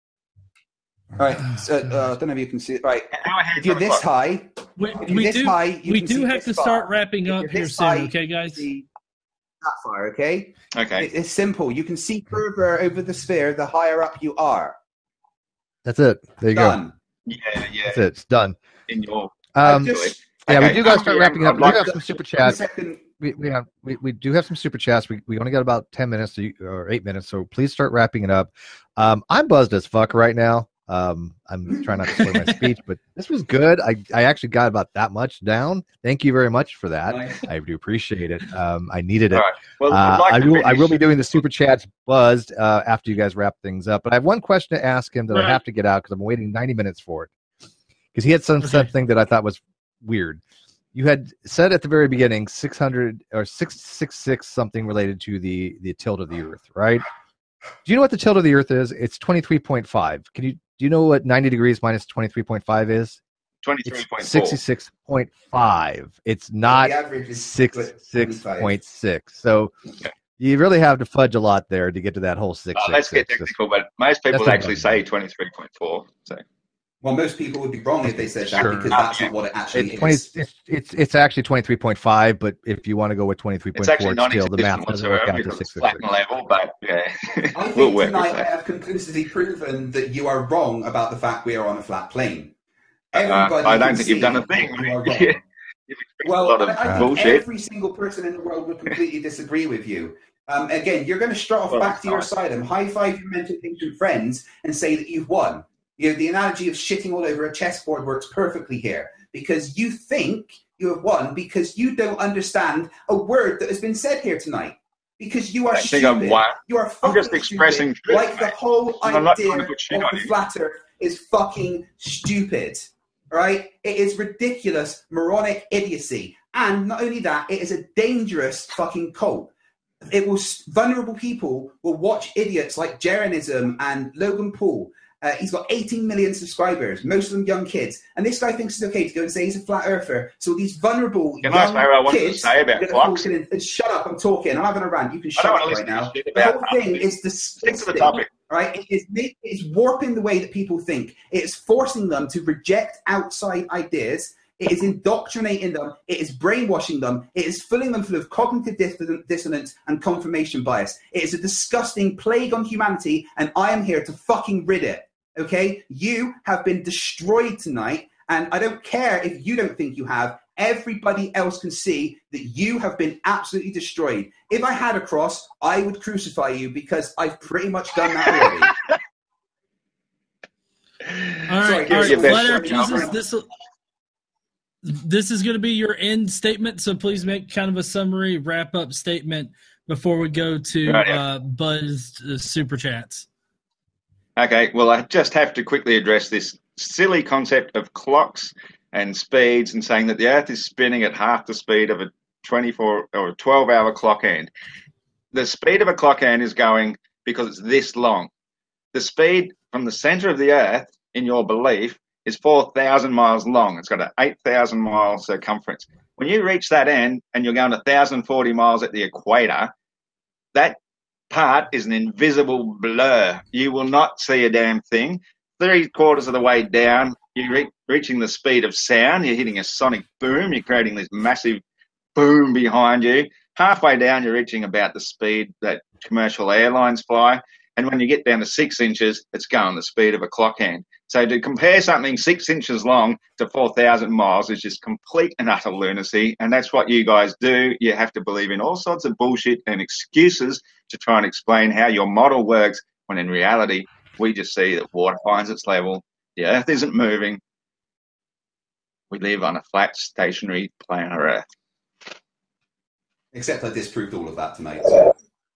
Right, so uh, I don't know if you can see it. Right, Our hands if you're on this clock. high, We, if you're we this do. high, you we can do see have this to far. start wrapping If up you're here this soon. high, Okay, guys. see that far, okay? Okay. It- It's simple. You can see further over the sphere the higher up you are. That's it. There you go. Done. Yeah, yeah. That's it. It's done. In your Um, just, yeah, Okay, we do got to um, start yeah, wrapping up. I'd We like do have to- some super one chats. second. We we have we, we do have some super chats. We we only got about ten minutes so you, or eight minutes, so please start wrapping it up. Um, I'm buzzed as fuck right now. Um, I'm trying not to slur my speech, but this was good. I, I actually got about that much down. Thank you very much for that. Nice. I do appreciate it. Um, I needed it. All right. Well, Uh, I'd like I to will. I will finish- be doing the super chats buzzed uh, after you guys wrap things up. But I have one question to ask him that I Right. have to get out because I'm waiting ninety minutes for it. Because he had some Okay. something that I thought was weird. You had said at the very beginning six hundred or six six six something related to the the tilt of the Earth, right? Do you know what the tilt of the Earth is? It's twenty-three point five. Can you do you know what ninety degrees minus twenty-three point five is? twenty-three It's point four. sixty-six point five. It's not The average is sixty-six point six. So you really have to fudge a lot there to get to that whole six. Uh, let's get technical, but most people That's actually what- say twenty-three point four. So Well, most people would be wrong if they said that Sure. because that's not what it actually It's twenty. is. It's, it's it's actually twenty-three point five, but if you want to go with twenty-three point it's four, actually it's not still the math existent doesn't work whatsoever out to because it's six six flat six. and level, but yeah, I we'll think work tonight with I that. have conclusively proven that you are wrong about the fact we are on a flat plane. Uh, Everybody I don't can think you've see done a thing. that you are You've wrong. expressed Well, a lot of I, I think bullshit. every single person in the world would completely disagree with you. Um, again, you're going to strut off Well, back to your fine. asylum, high five your mental patient friends, and say that you've won. You know, the analogy of shitting all over a chessboard works perfectly here because you think you have won because you don't understand a word that has been said here tonight. Because you are I think stupid. I've won. You are I'm fucking just expressing stupid. truth, Like the mate. whole I'm not idea trying of to put shit the on you. flat earth is fucking stupid. Right? It is ridiculous, moronic idiocy. And not only that, it is a dangerous fucking cult. It will vulnerable people will watch idiots like Jeranism and Logan Paul. Uh, he's got eighteen million subscribers, most of them young kids. And this guy thinks it's okay to go and say he's a flat earther. So these vulnerable Can I young say what I wanted to kids say about are gonna clocks? focus in and shut up, I'm talking. I'm having a rant. You can I shut don't up want to right listen to now. shit The about whole thing nothing. is Stick to the disgusting. topic. Right? It is, it is warping the way that people think. It is forcing them to reject outside ideas. It is indoctrinating them. It is brainwashing them. It is filling them full of cognitive dis- dissonance and confirmation bias. It is a disgusting plague on humanity, and I am here to fucking rid it. Okay? You have been destroyed tonight, and I don't care if you don't think you have. Everybody else can see that you have been absolutely destroyed. If I had a cross, I would crucify you because I've pretty much done that already. All Sorry, right, give all us right. your Flat best Earth shot, Jesus, Calvin. this this is going to be your end statement. So please make kind of a summary wrap up statement before we go to Right, yeah. uh, buzzed uh, super chats. Okay, well, I just have to quickly address this silly concept of clocks and speeds and saying that the Earth is spinning at half the speed of a twenty-four or twelve-hour clock hand. The speed of a clock hand is going because it's this long. The speed from the center of the Earth, in your belief, is four thousand miles long. It's got an eight thousand mile circumference. When you reach that end and you're going one thousand forty miles at the equator, that part is an invisible blur. You will not see a damn thing. Three quarters of the way down, you're re- reaching the speed of sound. You're hitting a sonic boom. You're creating this massive boom behind you. Halfway down, you're reaching about the speed that commercial airlines fly. And when you get down to six inches, it's going the speed of a clock hand. So to compare something six inches long to four thousand miles is just complete and utter lunacy. And that's what you guys do. You have to believe in all sorts of bullshit and excuses to try and explain how your model works, when in reality, we just see that water finds its level. The Earth isn't moving. We live on a flat, stationary planet Earth. Except I disproved all of that tonight. So.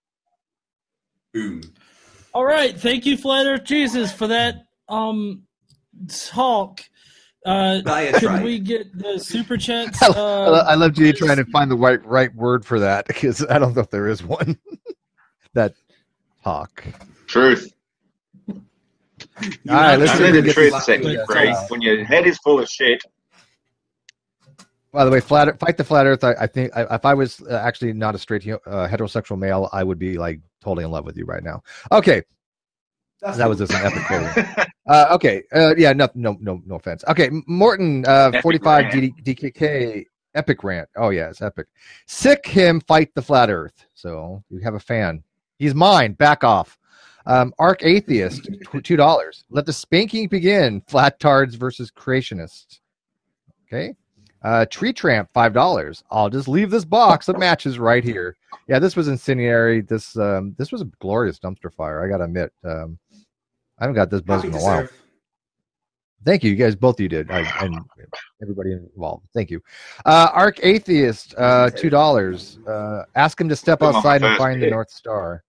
Boom. All right, thank you, Flat Earth Jesus, for that um talk. Uh, can we get the super chats? Uh, I love you trying to find the right right word for that, because I don't know if there is one. That talk. Truth. All right, let's do see the truth section, Craig. When your head is full of shit. By the way, flat Fight the Flat Earth. I, I think I, if I was uh, actually not a straight uh, heterosexual male, I would be like totally in love with you right now. Okay, That's that cool. was just an epic quote. uh, okay, uh, yeah, no, no, no, no offense. Okay, Morton, uh, forty-five D, D K K, epic rant. Oh yeah, it's epic. Sick him, fight the Flat Earth. So you have a fan. He's mine. Back off. Um, Arc Atheist, two dollars. Let the spanking begin. Flat tards versus creationists. Okay. Uh, Tree Tramp, five dollars. I'll just leave this box of matches right here. Yeah, this was incendiary. This um, this was a glorious dumpster fire, I gotta admit. Um, I haven't got this buzz Happy in a to while. serve. Thank you, you guys. Both of you did, I, and everybody involved. Thank you. Uh, Arc Atheist, uh, two dollars. Uh, ask him to step I'm on my outside and first find the pick. North Star.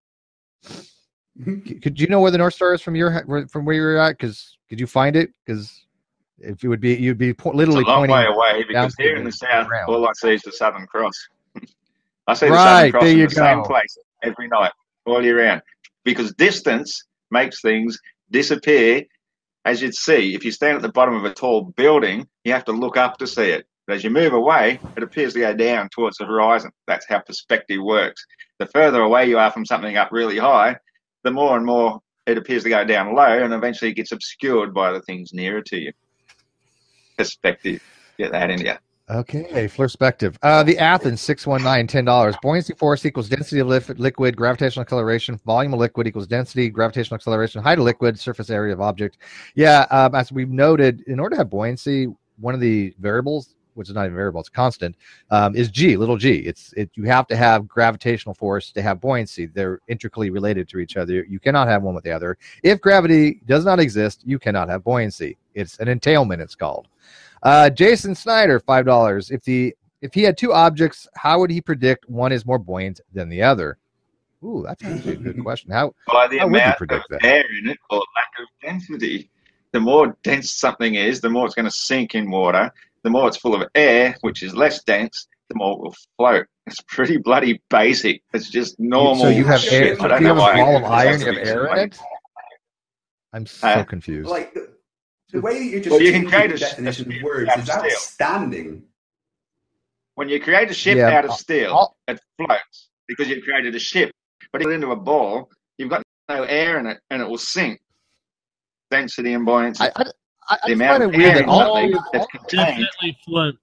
C- Could you know where the North Star is from your from where you're at? Because could you find it? Because if it would be, you'd be po- It's literally a long pointing way away, because down here to in the the south, ground. all I see is the Southern Cross. I see the Right, Southern Cross there in you the same go. place every night, all year round. Because distance makes things disappear, as you'd see. If you stand at the bottom of a tall building, you have to look up to see it. But as you move away, it appears to go down towards the horizon. That's how perspective works. The further away you are from something up really high, the more and more it appears to go down low, and eventually it gets obscured by the things nearer to you. Perspective. Get that in you. Okay, perspective. Uh, the Athens, six one nine, ten dollars. Buoyancy force equals density of li- liquid, gravitational acceleration, volume of liquid equals density, gravitational acceleration, height of liquid, surface area of object. Yeah, um, as we've noted, in order to have buoyancy, one of the variables, which is not even a variable, it's constant, um, is G, little g. It's it. You have to have gravitational force to have buoyancy. They're intricately related to each other. You cannot have one with the other. If gravity does not exist, you cannot have buoyancy. It's an entailment, it's called. Uh, Jason Snyder, five dollars. If the if he had two objects, how would he predict one is more buoyant than the other? Ooh, that's actually a good question. How By the How would you amount of predict that? air in it, or lack of density. The more dense something is, the more it's going to sink in water. The more it's full of air, which is less dense, the more it will float. It's pretty bloody basic. It's just normal. so you have shit. air? I If don't you know have a why ball of it iron, has you to have be air in explained. it. I'm so Uh, confused. Like the, the way that you're just Well, you can changing create the a sh- definition a of words ship is out of steel. outstanding. When you create a ship Yeah, out of I'll- steel, I'll- it floats because you've created a ship. But if you put it into a ball, you've got no air in it, and it will sink. Density and buoyancy. I, I, I, I the just amount find of it weird air that in all something three of- that's contained. Definitely float.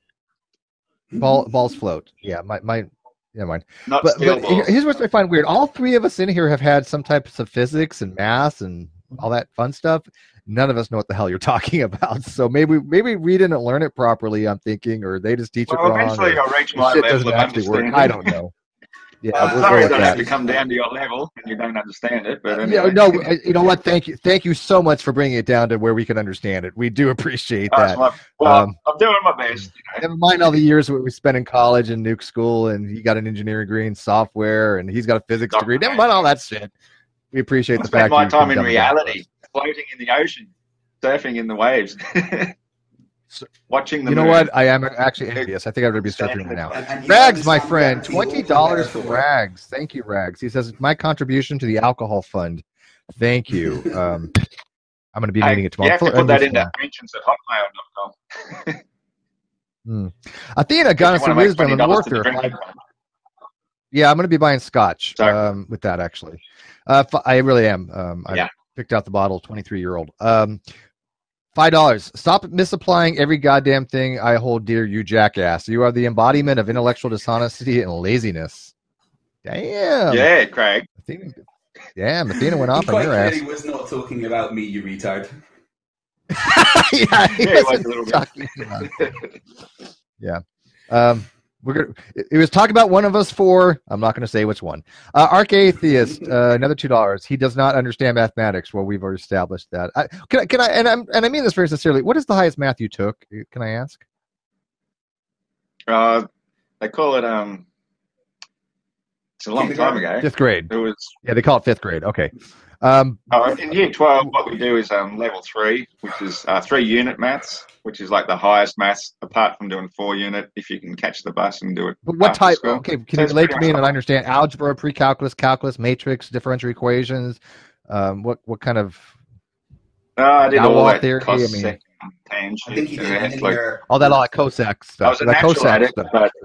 ball, balls float. Yeah, my my. Never mind. Not But, steel but balls. here's what I find weird. All three of us in here have had some types of physics and math and all that fun stuff. None of us know what the hell you're talking about. So maybe maybe we didn't learn it properly, I'm thinking, or they just teach Well, it wrong. eventually or I'll reach the my shit level doesn't of actually work. understanding. I don't know. Yeah, Uh, we'll Sorry, go I with don't have that. to come down to your level, and you don't understand it. But Yeah, anyway. no, I- you know what? Thank you, thank you so much for bringing it down to where we can understand it. We do appreciate Oh, it's that. my- well, Um, I'm doing my best. You know. Never mind all the years we spent in college and nuke school, and he got an engineering degree in software, and he's got a physics degree. Never mind all that shit. We appreciate I the spend fact my that you time can in dumb it down for reality, us. floating in the ocean, surfing in the waves, So- watching the You know moon. what? I am actually envious. I think I would be surfing right now. And- and you Rags, my understand friend, reality twenty also dollars for therefore- Rags. Thank you, Rags. He says my contribution to the alcohol fund. Thank you. Um, I'm going to be Hey, needing it you tomorrow. have to For- put that uh, into mentions at hotmail dot com. Hmm. Athena, goddess of wisdom and warfare. Five- Yeah, I'm going to be buying scotch Sorry. um, with that, actually. Uh, f- I really am. Um, I Yeah. picked out the bottle, twenty-three-year-old. Um, five dollars. Stop misapplying every goddamn thing I hold dear, you jackass. You are the embodiment of intellectual dishonesty and laziness. Damn. Yeah, Craig. Athena, Yeah, Mathena went He off on quite your ass. clearly was not talking about me, you retard. yeah, he Yeah, he was wasn't a little bit. talking about it. Yeah. Um, we're gonna. It, it was talking about one of us four. I'm not going to say which one. Uh, Arc Atheist, uh, another two dollars. He does not understand mathematics. Well, we've already established that. I, can I? Can I? And I'm and I mean this very sincerely. What is the highest math you took? Can I ask? Uh, they call it um. It's a long time ago. Fifth grade. It was Yeah, they call it fifth grade. Okay. Um, uh, in year twelve. What we do is um level three, which is uh, three unit maths, which is like the highest maths apart from doing four unit. If you can catch the bus and do it. but what after type? school. Okay, can So you it's relate pretty to me much and understand algebra, pre-calculus, calculus, matrix, differential equations? Um, what what kind of Uh, I did Now all law that theory, I mean- cosec and tangent. I think he and did it's like- linear. all that all that Cossack I stuff? was a The natural Cossack at it, stuff. but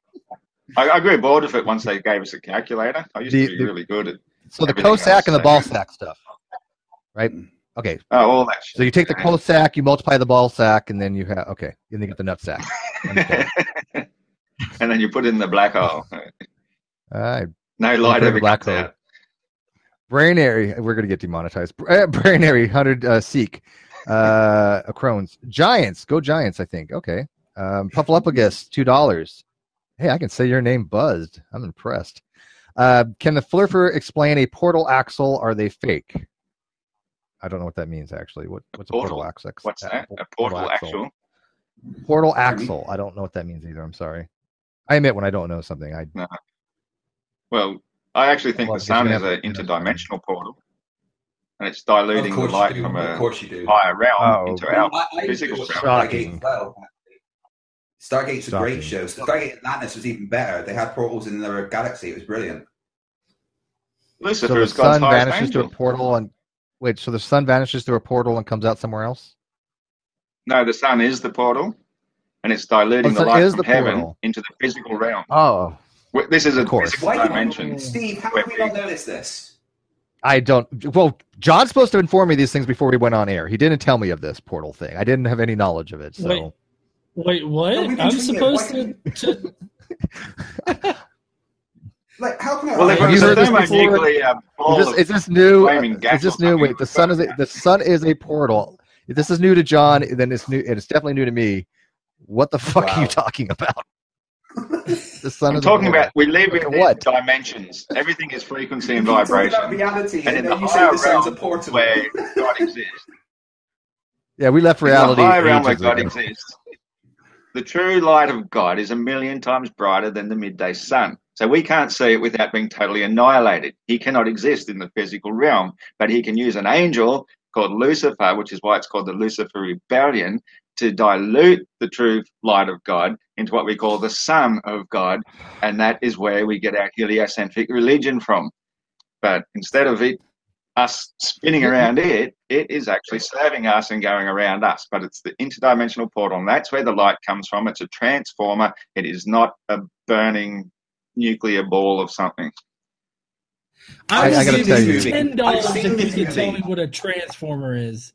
I, I grew bored of it once they gave us a calculator. I used The- to be the- really good at So the everything Cossack else, and the so- ball sack stuff, right? Okay, oh, all that shit. so you take the Cossack, you multiply the ball sack, and then you have okay, and then you get the nut sack. Understand. And then you put it in the black hole. All right, No light put it in ever the black comes hole. out. Brainary. We're gonna get demonetized. Bra- Brainary hundred uh, Seek, uh, Crohn's Giants. Go Giants! I think. Okay. Um, Puffalopagus two dollars. Hey, I can say your name buzzed. I'm impressed. Uh, can the Flurfer explain a portal axle? Are they fake? I don't know what that means actually. What what's a portal, Portal? axle? What's that? A portal actual? Portal axle. I don't know what that means either. I'm sorry. I admit when I don't know something. I No. Well, I actually think Well, the I guess you're sun gonna is have an to- interdimensional portal, and it's Of diluting the course light you do. from Of a course you do. higher realm Oh. into I, our I, I physical enjoyed realm. Shocking. Stargate as well. Stargate's a Shocking. great show. Stargate Atlantis was even better. They had portals in their galaxy. It was brilliant. Lucifer so the is God's sun highest vanishes through a angel. portal and wait. So the sun vanishes through a portal and comes out somewhere else. No, the sun is the portal, and it's diluting Oh, the the sun light is from the heaven portal. into the physical realm. Oh, Wh- This is a Of course. physical Why did dimension. Steve, how where have we we- not noticed this? I don't. Well, John's supposed to inform me these things before we went on air. He didn't tell me of this portal thing. I didn't have any knowledge of it. So Wait. Wait, what? No, we didn't I'm see it. supposed Why to, to. Like, how can I? Well, if Have it you was a heard this before? thermonuclear ball is this, of is this new? flaming gas Is this or new? something Wait, the sun is a, the sun is a portal. If this is new to John, then it's new. It's definitely new to me. What the fuck are Wow. you talking about? The sun I'm is a talking portal. about we live Like in what? dimensions. Everything is frequency and You keep talking about vibration. reality, And and, in then the you say higher the sun's a realm portal. where God exists, Yeah, we left in the reality. higher realm where ages God ago. exists, the true light of God is a million times brighter than the midday sun. So we can't see it without being totally annihilated. He cannot exist in the physical realm, but he can use an angel called Lucifer, which is why it's called the Lucifer Rebellion, to dilute the true light of God into what we call the Son of God, and that is where we get our heliocentric religion from. But instead of it, us spinning around it, it is actually serving us and going around us. But it's the interdimensional portal, and that's where the light comes from. It's a transformer. It is not a burning nuclear ball of something. I, I- I will gotta give tell you you- ten dollars I've seen if you this can movie. tell me what a transformer is.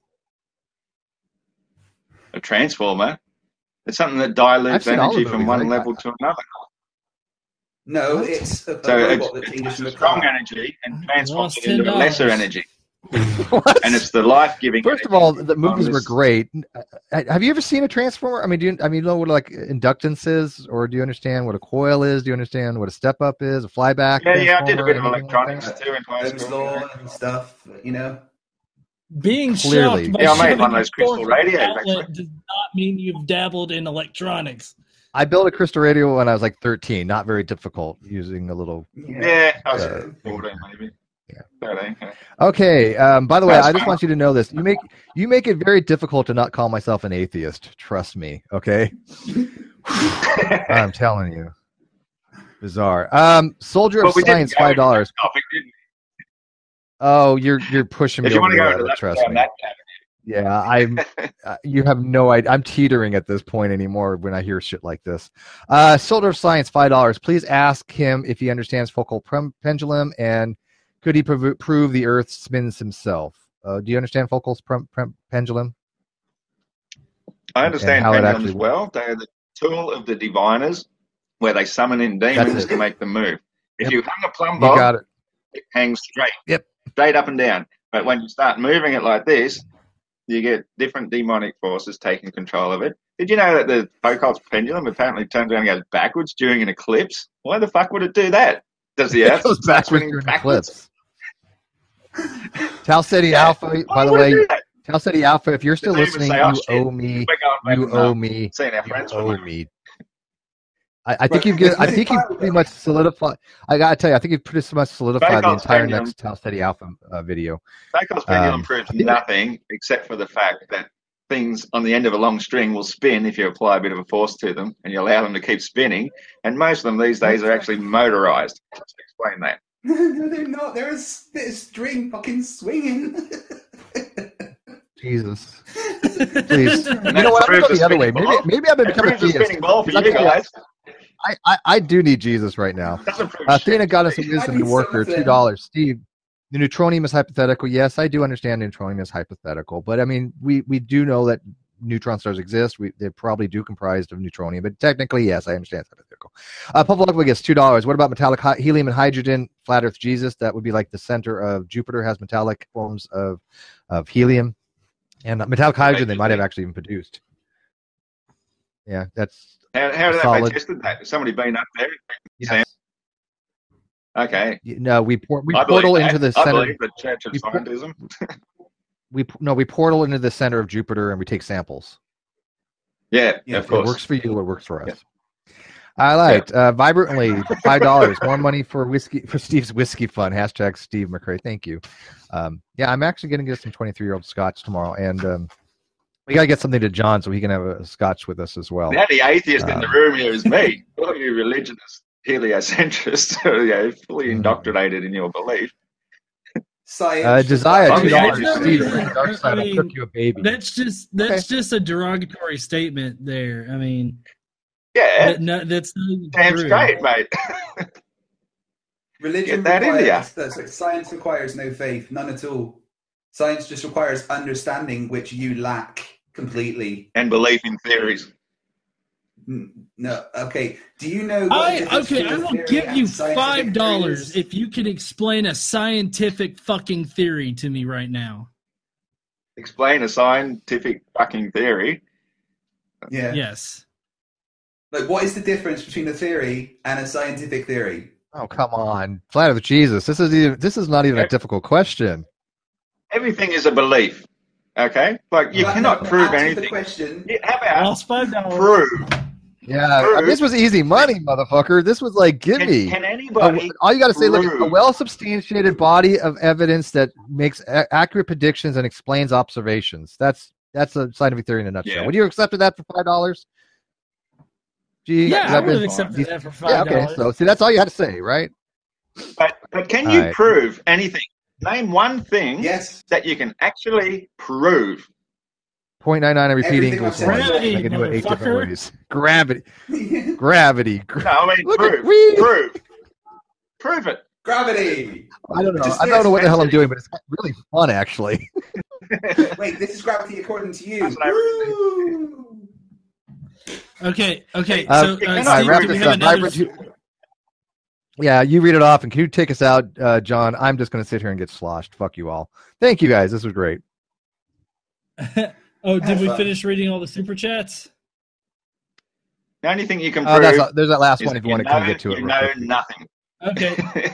A transformer, it's something that dilutes I've seen all energy the from movies. one I- level to another. No, What? it's a, a So robot it's, that changes it's from a strong car. energy and transforms Lost it into a lesser ten dollars. energy. What? And it's the life-giving. First of energy all, the movies on were this- great. Uh, Have you ever seen a transformer? I mean, do you? I mean, you know what like inductance is, or do you understand what a coil is? Do you understand what a step up is? A flyback? Yeah, yeah, I did a transformer, bit of anything like electronics that? too in high Ohm's school. law and stuff, you know. Being Clearly. shocked by Yeah, I made shoving one of those a crystal fork radios, outlet actually. does not mean you've dabbled in electronics. I built a crystal radio when I was like thirteen. Not very difficult, using a little. Yeah, I was Uh, fourteen maybe. yeah. thirteen. Yeah. Okay. Um, by the way, That's I just fine. want you to know this. You make you make it very difficult to not call myself an atheist. Trust me. Okay. I'm telling you. Bizarre. Um, Soldier But of we didn't Science, go five into dollars. that topic, did we? Oh, you're you're pushing me If you over want to the go ledge, into that, trust down me. that Yeah, I'm. Uh, you have no idea. I'm teetering at this point anymore when I hear shit like this. Uh, Soldier of Science, five dollars. Please ask him if he understands focal prem- pendulum and could he prov- prove the Earth spins himself. Uh, do you understand focal prem- prem- pendulum? I understand how it pendulums actually well. They are the tool of the diviners, where they summon in That's demons it. to make them move. If Yep. you hung a plumb You bob, got it. it hangs straight. Yep. straight up and down. But when you start moving it like this, you get different demonic forces taking control of it. Did you know that the Foucault's pendulum apparently turns around and goes backwards during an eclipse? Why the fuck would it do that? Does the Earth It goes start backwards spinning during backwards? eclipse. Tau Ceti Yeah. Alpha, by Why the would it way, do that? Tau Ceti Alpha, if you're still They even listening, say, oh, you shit, owe me. we're going back You and owe up. me. Seeing our You friends owe from me. I, I think you've get, I think you've pretty much solidified. I gotta tell you, I think you've pretty much solidified the Foucault's entire pendulum. next Tau Ceti Alpha uh, video. Foucault's pendulum Um, proves I think- nothing except for the fact that things on the end of a long string will spin if you apply a bit of a force to them and you allow them to keep spinning. And most of them these days are actually motorized. Let's explain that. No, they're not. They're a s- bit of string fucking swinging. Jesus, please. You And know that what? I'm gonna proves go the the other way. spinning Maybe, ball. maybe I've been It becoming a proves the theist. spinning ball for I'll you tell you, guys. I, I, I do need Jesus right now. Doesn't prove Uh, shit. Athena, Goddess of I Wisdom need and Worker, something. two dollars. Steve, the neutronium is hypothetical. Yes, I do understand neutronium is hypothetical, but I mean, we, we do know that neutron stars exist. We they probably do comprised of neutronium, but technically, yes, I understand it's hypothetical. Uh, Pavlova gets two dollars. What about metallic hi- helium and hydrogen? Flat Earth Jesus, that would be like the center of Jupiter has metallic forms of of helium and metallic hydrogen. They might have actually even produced. Yeah, that's How, how did solid. they tested that? Has somebody been up there? yes. Okay. No, we por- we I believe portal that. into the I center. believe the Church of we por- Scientism. We no, we portal into the center of Jupiter and we take samples. Yeah, Yeah, of It course. works for you. It works for us. I like uh, vibrantly five dollars more money for whiskey for Steve's whiskey fund. Hashtag Steve McRae. Thank you. Um, yeah, I'm actually going to get some twenty-three year old scotch tomorrow, and um, we got to get something to John so he can have a scotch with us as well. The only atheist in the Um, room here is me. All of you religionist heliocentrists are you know, fully Mhm. indoctrinated in your belief. Science. Uh, Josiah, I'm two the dollars. atheist. Steve, I dark side. I mean, took you a baby. That's just that's just a derogatory statement there. I mean, Yeah, that, no, that's not damn true. straight, mate. Religion Get that in requires, that's like, science requires no faith, none at all. Science just requires understanding, which you lack completely. And belief in theories. Mm, No, okay. Do you know? What the I difference okay, between I a will theory give and you scientific five dollars theory is? if you can explain a scientific fucking theory to me right now. Explain a scientific fucking theory. Yeah. Yes. Like, what is the difference between a theory and a scientific theory? Oh come on, Flat Earth Jesus. This is even, this is not even a difficult question. Everything is a belief. Okay? Like, you But cannot no, prove answer anything. The question. Yeah, how about Lost five dollars. prove? Yeah, Prove- this was easy money, motherfucker. This was like, give Can, me. can A- anybody all you got to say, look, a prove- well substantiated body of evidence that makes a- accurate predictions and explains observations. That's that's a scientific theory in a nutshell. Yeah. Would you have accepted that for five dollars? Gee, Yeah, has I that would have been- accepted that for Yeah, five okay. dollars. So see, that's all you had to say, right? But, but can All you right. prove anything? Name one thing Yes. that you can actually prove. Point nine nine. I'm repeating Everything I've equals said. one. Gravity, I can do it eight different motherfucker. ways. Gravity, gravity. gra- No, I mean, Look at prove. we. Prove. Prove it. Gravity. I don't know. Just I don't know what the hell I'm density. doing, but it's really fun, actually. Wait, this is gravity according to you. That's what I Woo! Okay, okay. Uh, So, you uh, cannot All right, Steve, wrap do we this have up. another? Vibrant, you- Yeah, you read it off, and can you take us out, uh, John? I'm just going to sit here and get sloshed. Fuck you all. Thank you, guys. This was great. Oh, did Have we fun. finish reading all the super chats? The only thing you can Uh, prove that's, there's that last is one if you you want to know, come get to it. you real know quick. nothing. Okay.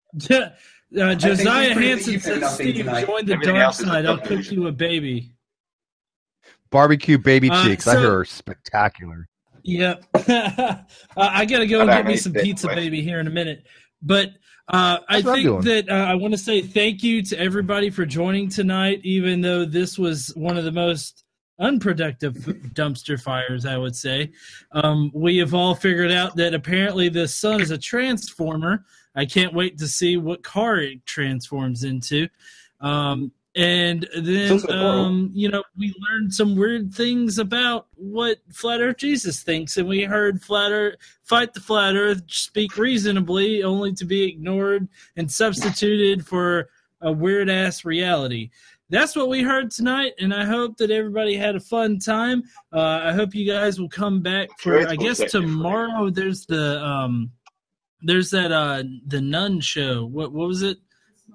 uh, Josiah you proved that Hansen you know said, nothing Steve, tonight. join the Everything dark else is a side. I'll cook delusion. you a baby. Barbecue baby Uh, cheeks. I so- hear are spectacular. Yep. uh, I got to go I and don't get me eat some that pizza way. baby here in a minute. But uh, I That's what I'm think doing. that uh, I want to say thank you to everybody for joining tonight, even though this was one of the most unproductive dumpster fires, I would say. Um, we have all figured out that apparently the sun is a transformer. I can't wait to see what car it transforms into. Um, and then, also a portal. um, you know, we learned some weird things about what Flat Earth Jesus thinks, and we heard Flat Earth fight the Flat Earth, speak reasonably, only to be ignored and substituted for a weird ass reality. That's what we heard tonight, and I hope that everybody had a fun time. Uh, I hope you guys will come back for. I guess tomorrow there's the um, there's that uh the nun show. What what was it? The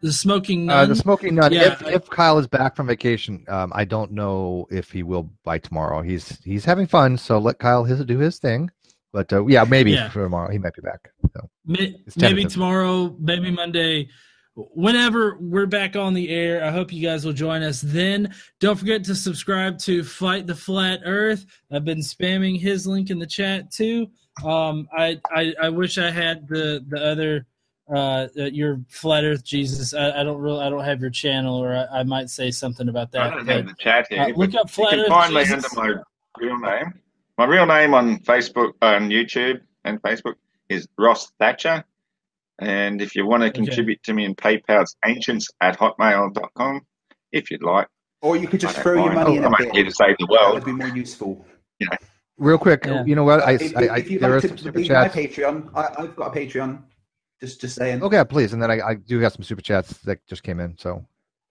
the smoking Uh, nun. the smoking nun. Yeah, if, I- if Kyle is back from vacation, um, I don't know if he will by tomorrow. He's he's having fun, so let Kyle his, do his thing. But uh, yeah, maybe Yeah. for tomorrow he might be back. So May- It's maybe tentative. tomorrow, maybe Monday, whenever we're back on the air. I hope you guys will join us then. Don't forget to subscribe to Fight the Flat Earth. I've been spamming his link in the chat too. Um, I, I I wish I had the the other uh your Flat Earth Jesus. I, I don't really I don't have your channel, or I, I might say something about I that. don't but- have the chat here. uh, look but up Flat you can Earth find me Jesus. under my real name. My real name on Facebook, on YouTube and Facebook is Ross Thatcher. And if you want to contribute to me in PayPal, it's ancients at hotmail dot com, if you'd like. Or you could just I don't throw your mind. money in I'm a not here bin. to save the That world. would be more useful. real quick, Yeah. you know what? I, if, I, I if you'd there like are to some super be my chats. Patreon, I, I've got a Patreon. Just, just saying. Okay, please, and then I, I do have some super chats that just came in. So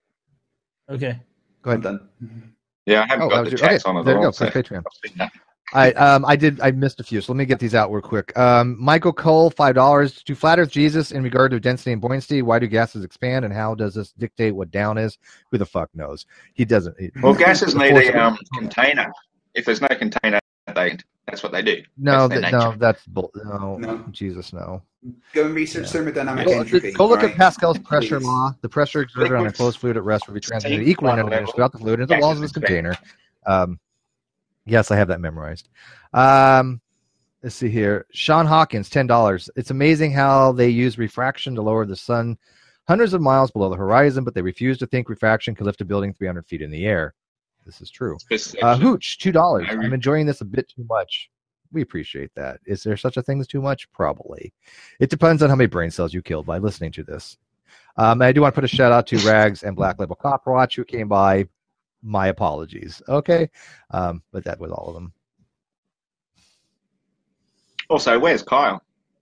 Okay. go I'm ahead. done. Yeah, I haven't Oh, that got was the your, chats okay, on at there you all. go. So Click Patreon. I've seen that. I um I did I missed a few, so let me get these out real quick. Um, Michael Cole, five dollars. To Flat Earth Jesus, in regard to density and buoyancy, why do gases expand, and how does this dictate what down is? Who the fuck knows? He doesn't. He, Well, gases The need force a of- um, container. If there's no container, they that's what they do. no, That's their that, no, nature. that's bull. No, No. Jesus, no. Go and research Yeah. thermodynamic Go, entropy. go look right? at Pascal's pressure Please. law. The pressure exerted on a Liquids closed fluid at rest will be transmitted same equally and water undiminished level. throughout the fluid into the walls of Gases this expand. container. Um, yes, I have that memorized. Um, let's see here. Sean Hawkins, ten dollars. It's amazing how they use refraction to lower the sun hundreds of miles below the horizon, but they refuse to think refraction could lift a building three hundred feet in the air. This is true. Perception. Uh, Hooch, two dollars. I I'm re- enjoying this a bit too much. We appreciate that. Is there such a thing as too much? Probably. It depends on how many brain cells you killed by listening to this. Um, I do want to put a shout out to Rags and Black Label Copperwatch who came by. My apologies. Okay. Um, but that was all of them. Also, where's Kyle?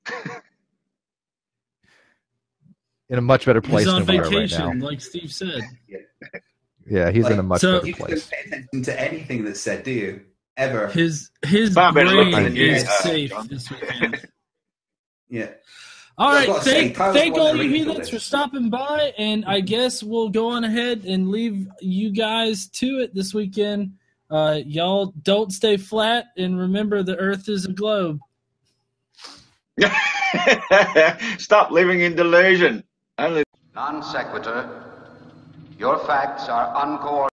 In a much better place He's on than we are right vacation, now. like Steve said. Yeah, he's in a Like, much so- better You just place. don't pay attention to anything that's said, do you? Ever. His his Well, I better look brain at the news, is uh, safe John. this weekend. Yeah. All Well, I've right, got to say, thank, Kyle's thank the one all that you arranged all heathens this. for stopping by, and I guess we'll go on ahead and leave you guys to it this weekend. Uh, y'all don't stay flat, and remember the Earth is a globe. Stop living in delusion. Only Non sequitur. Your facts are uncoordinated.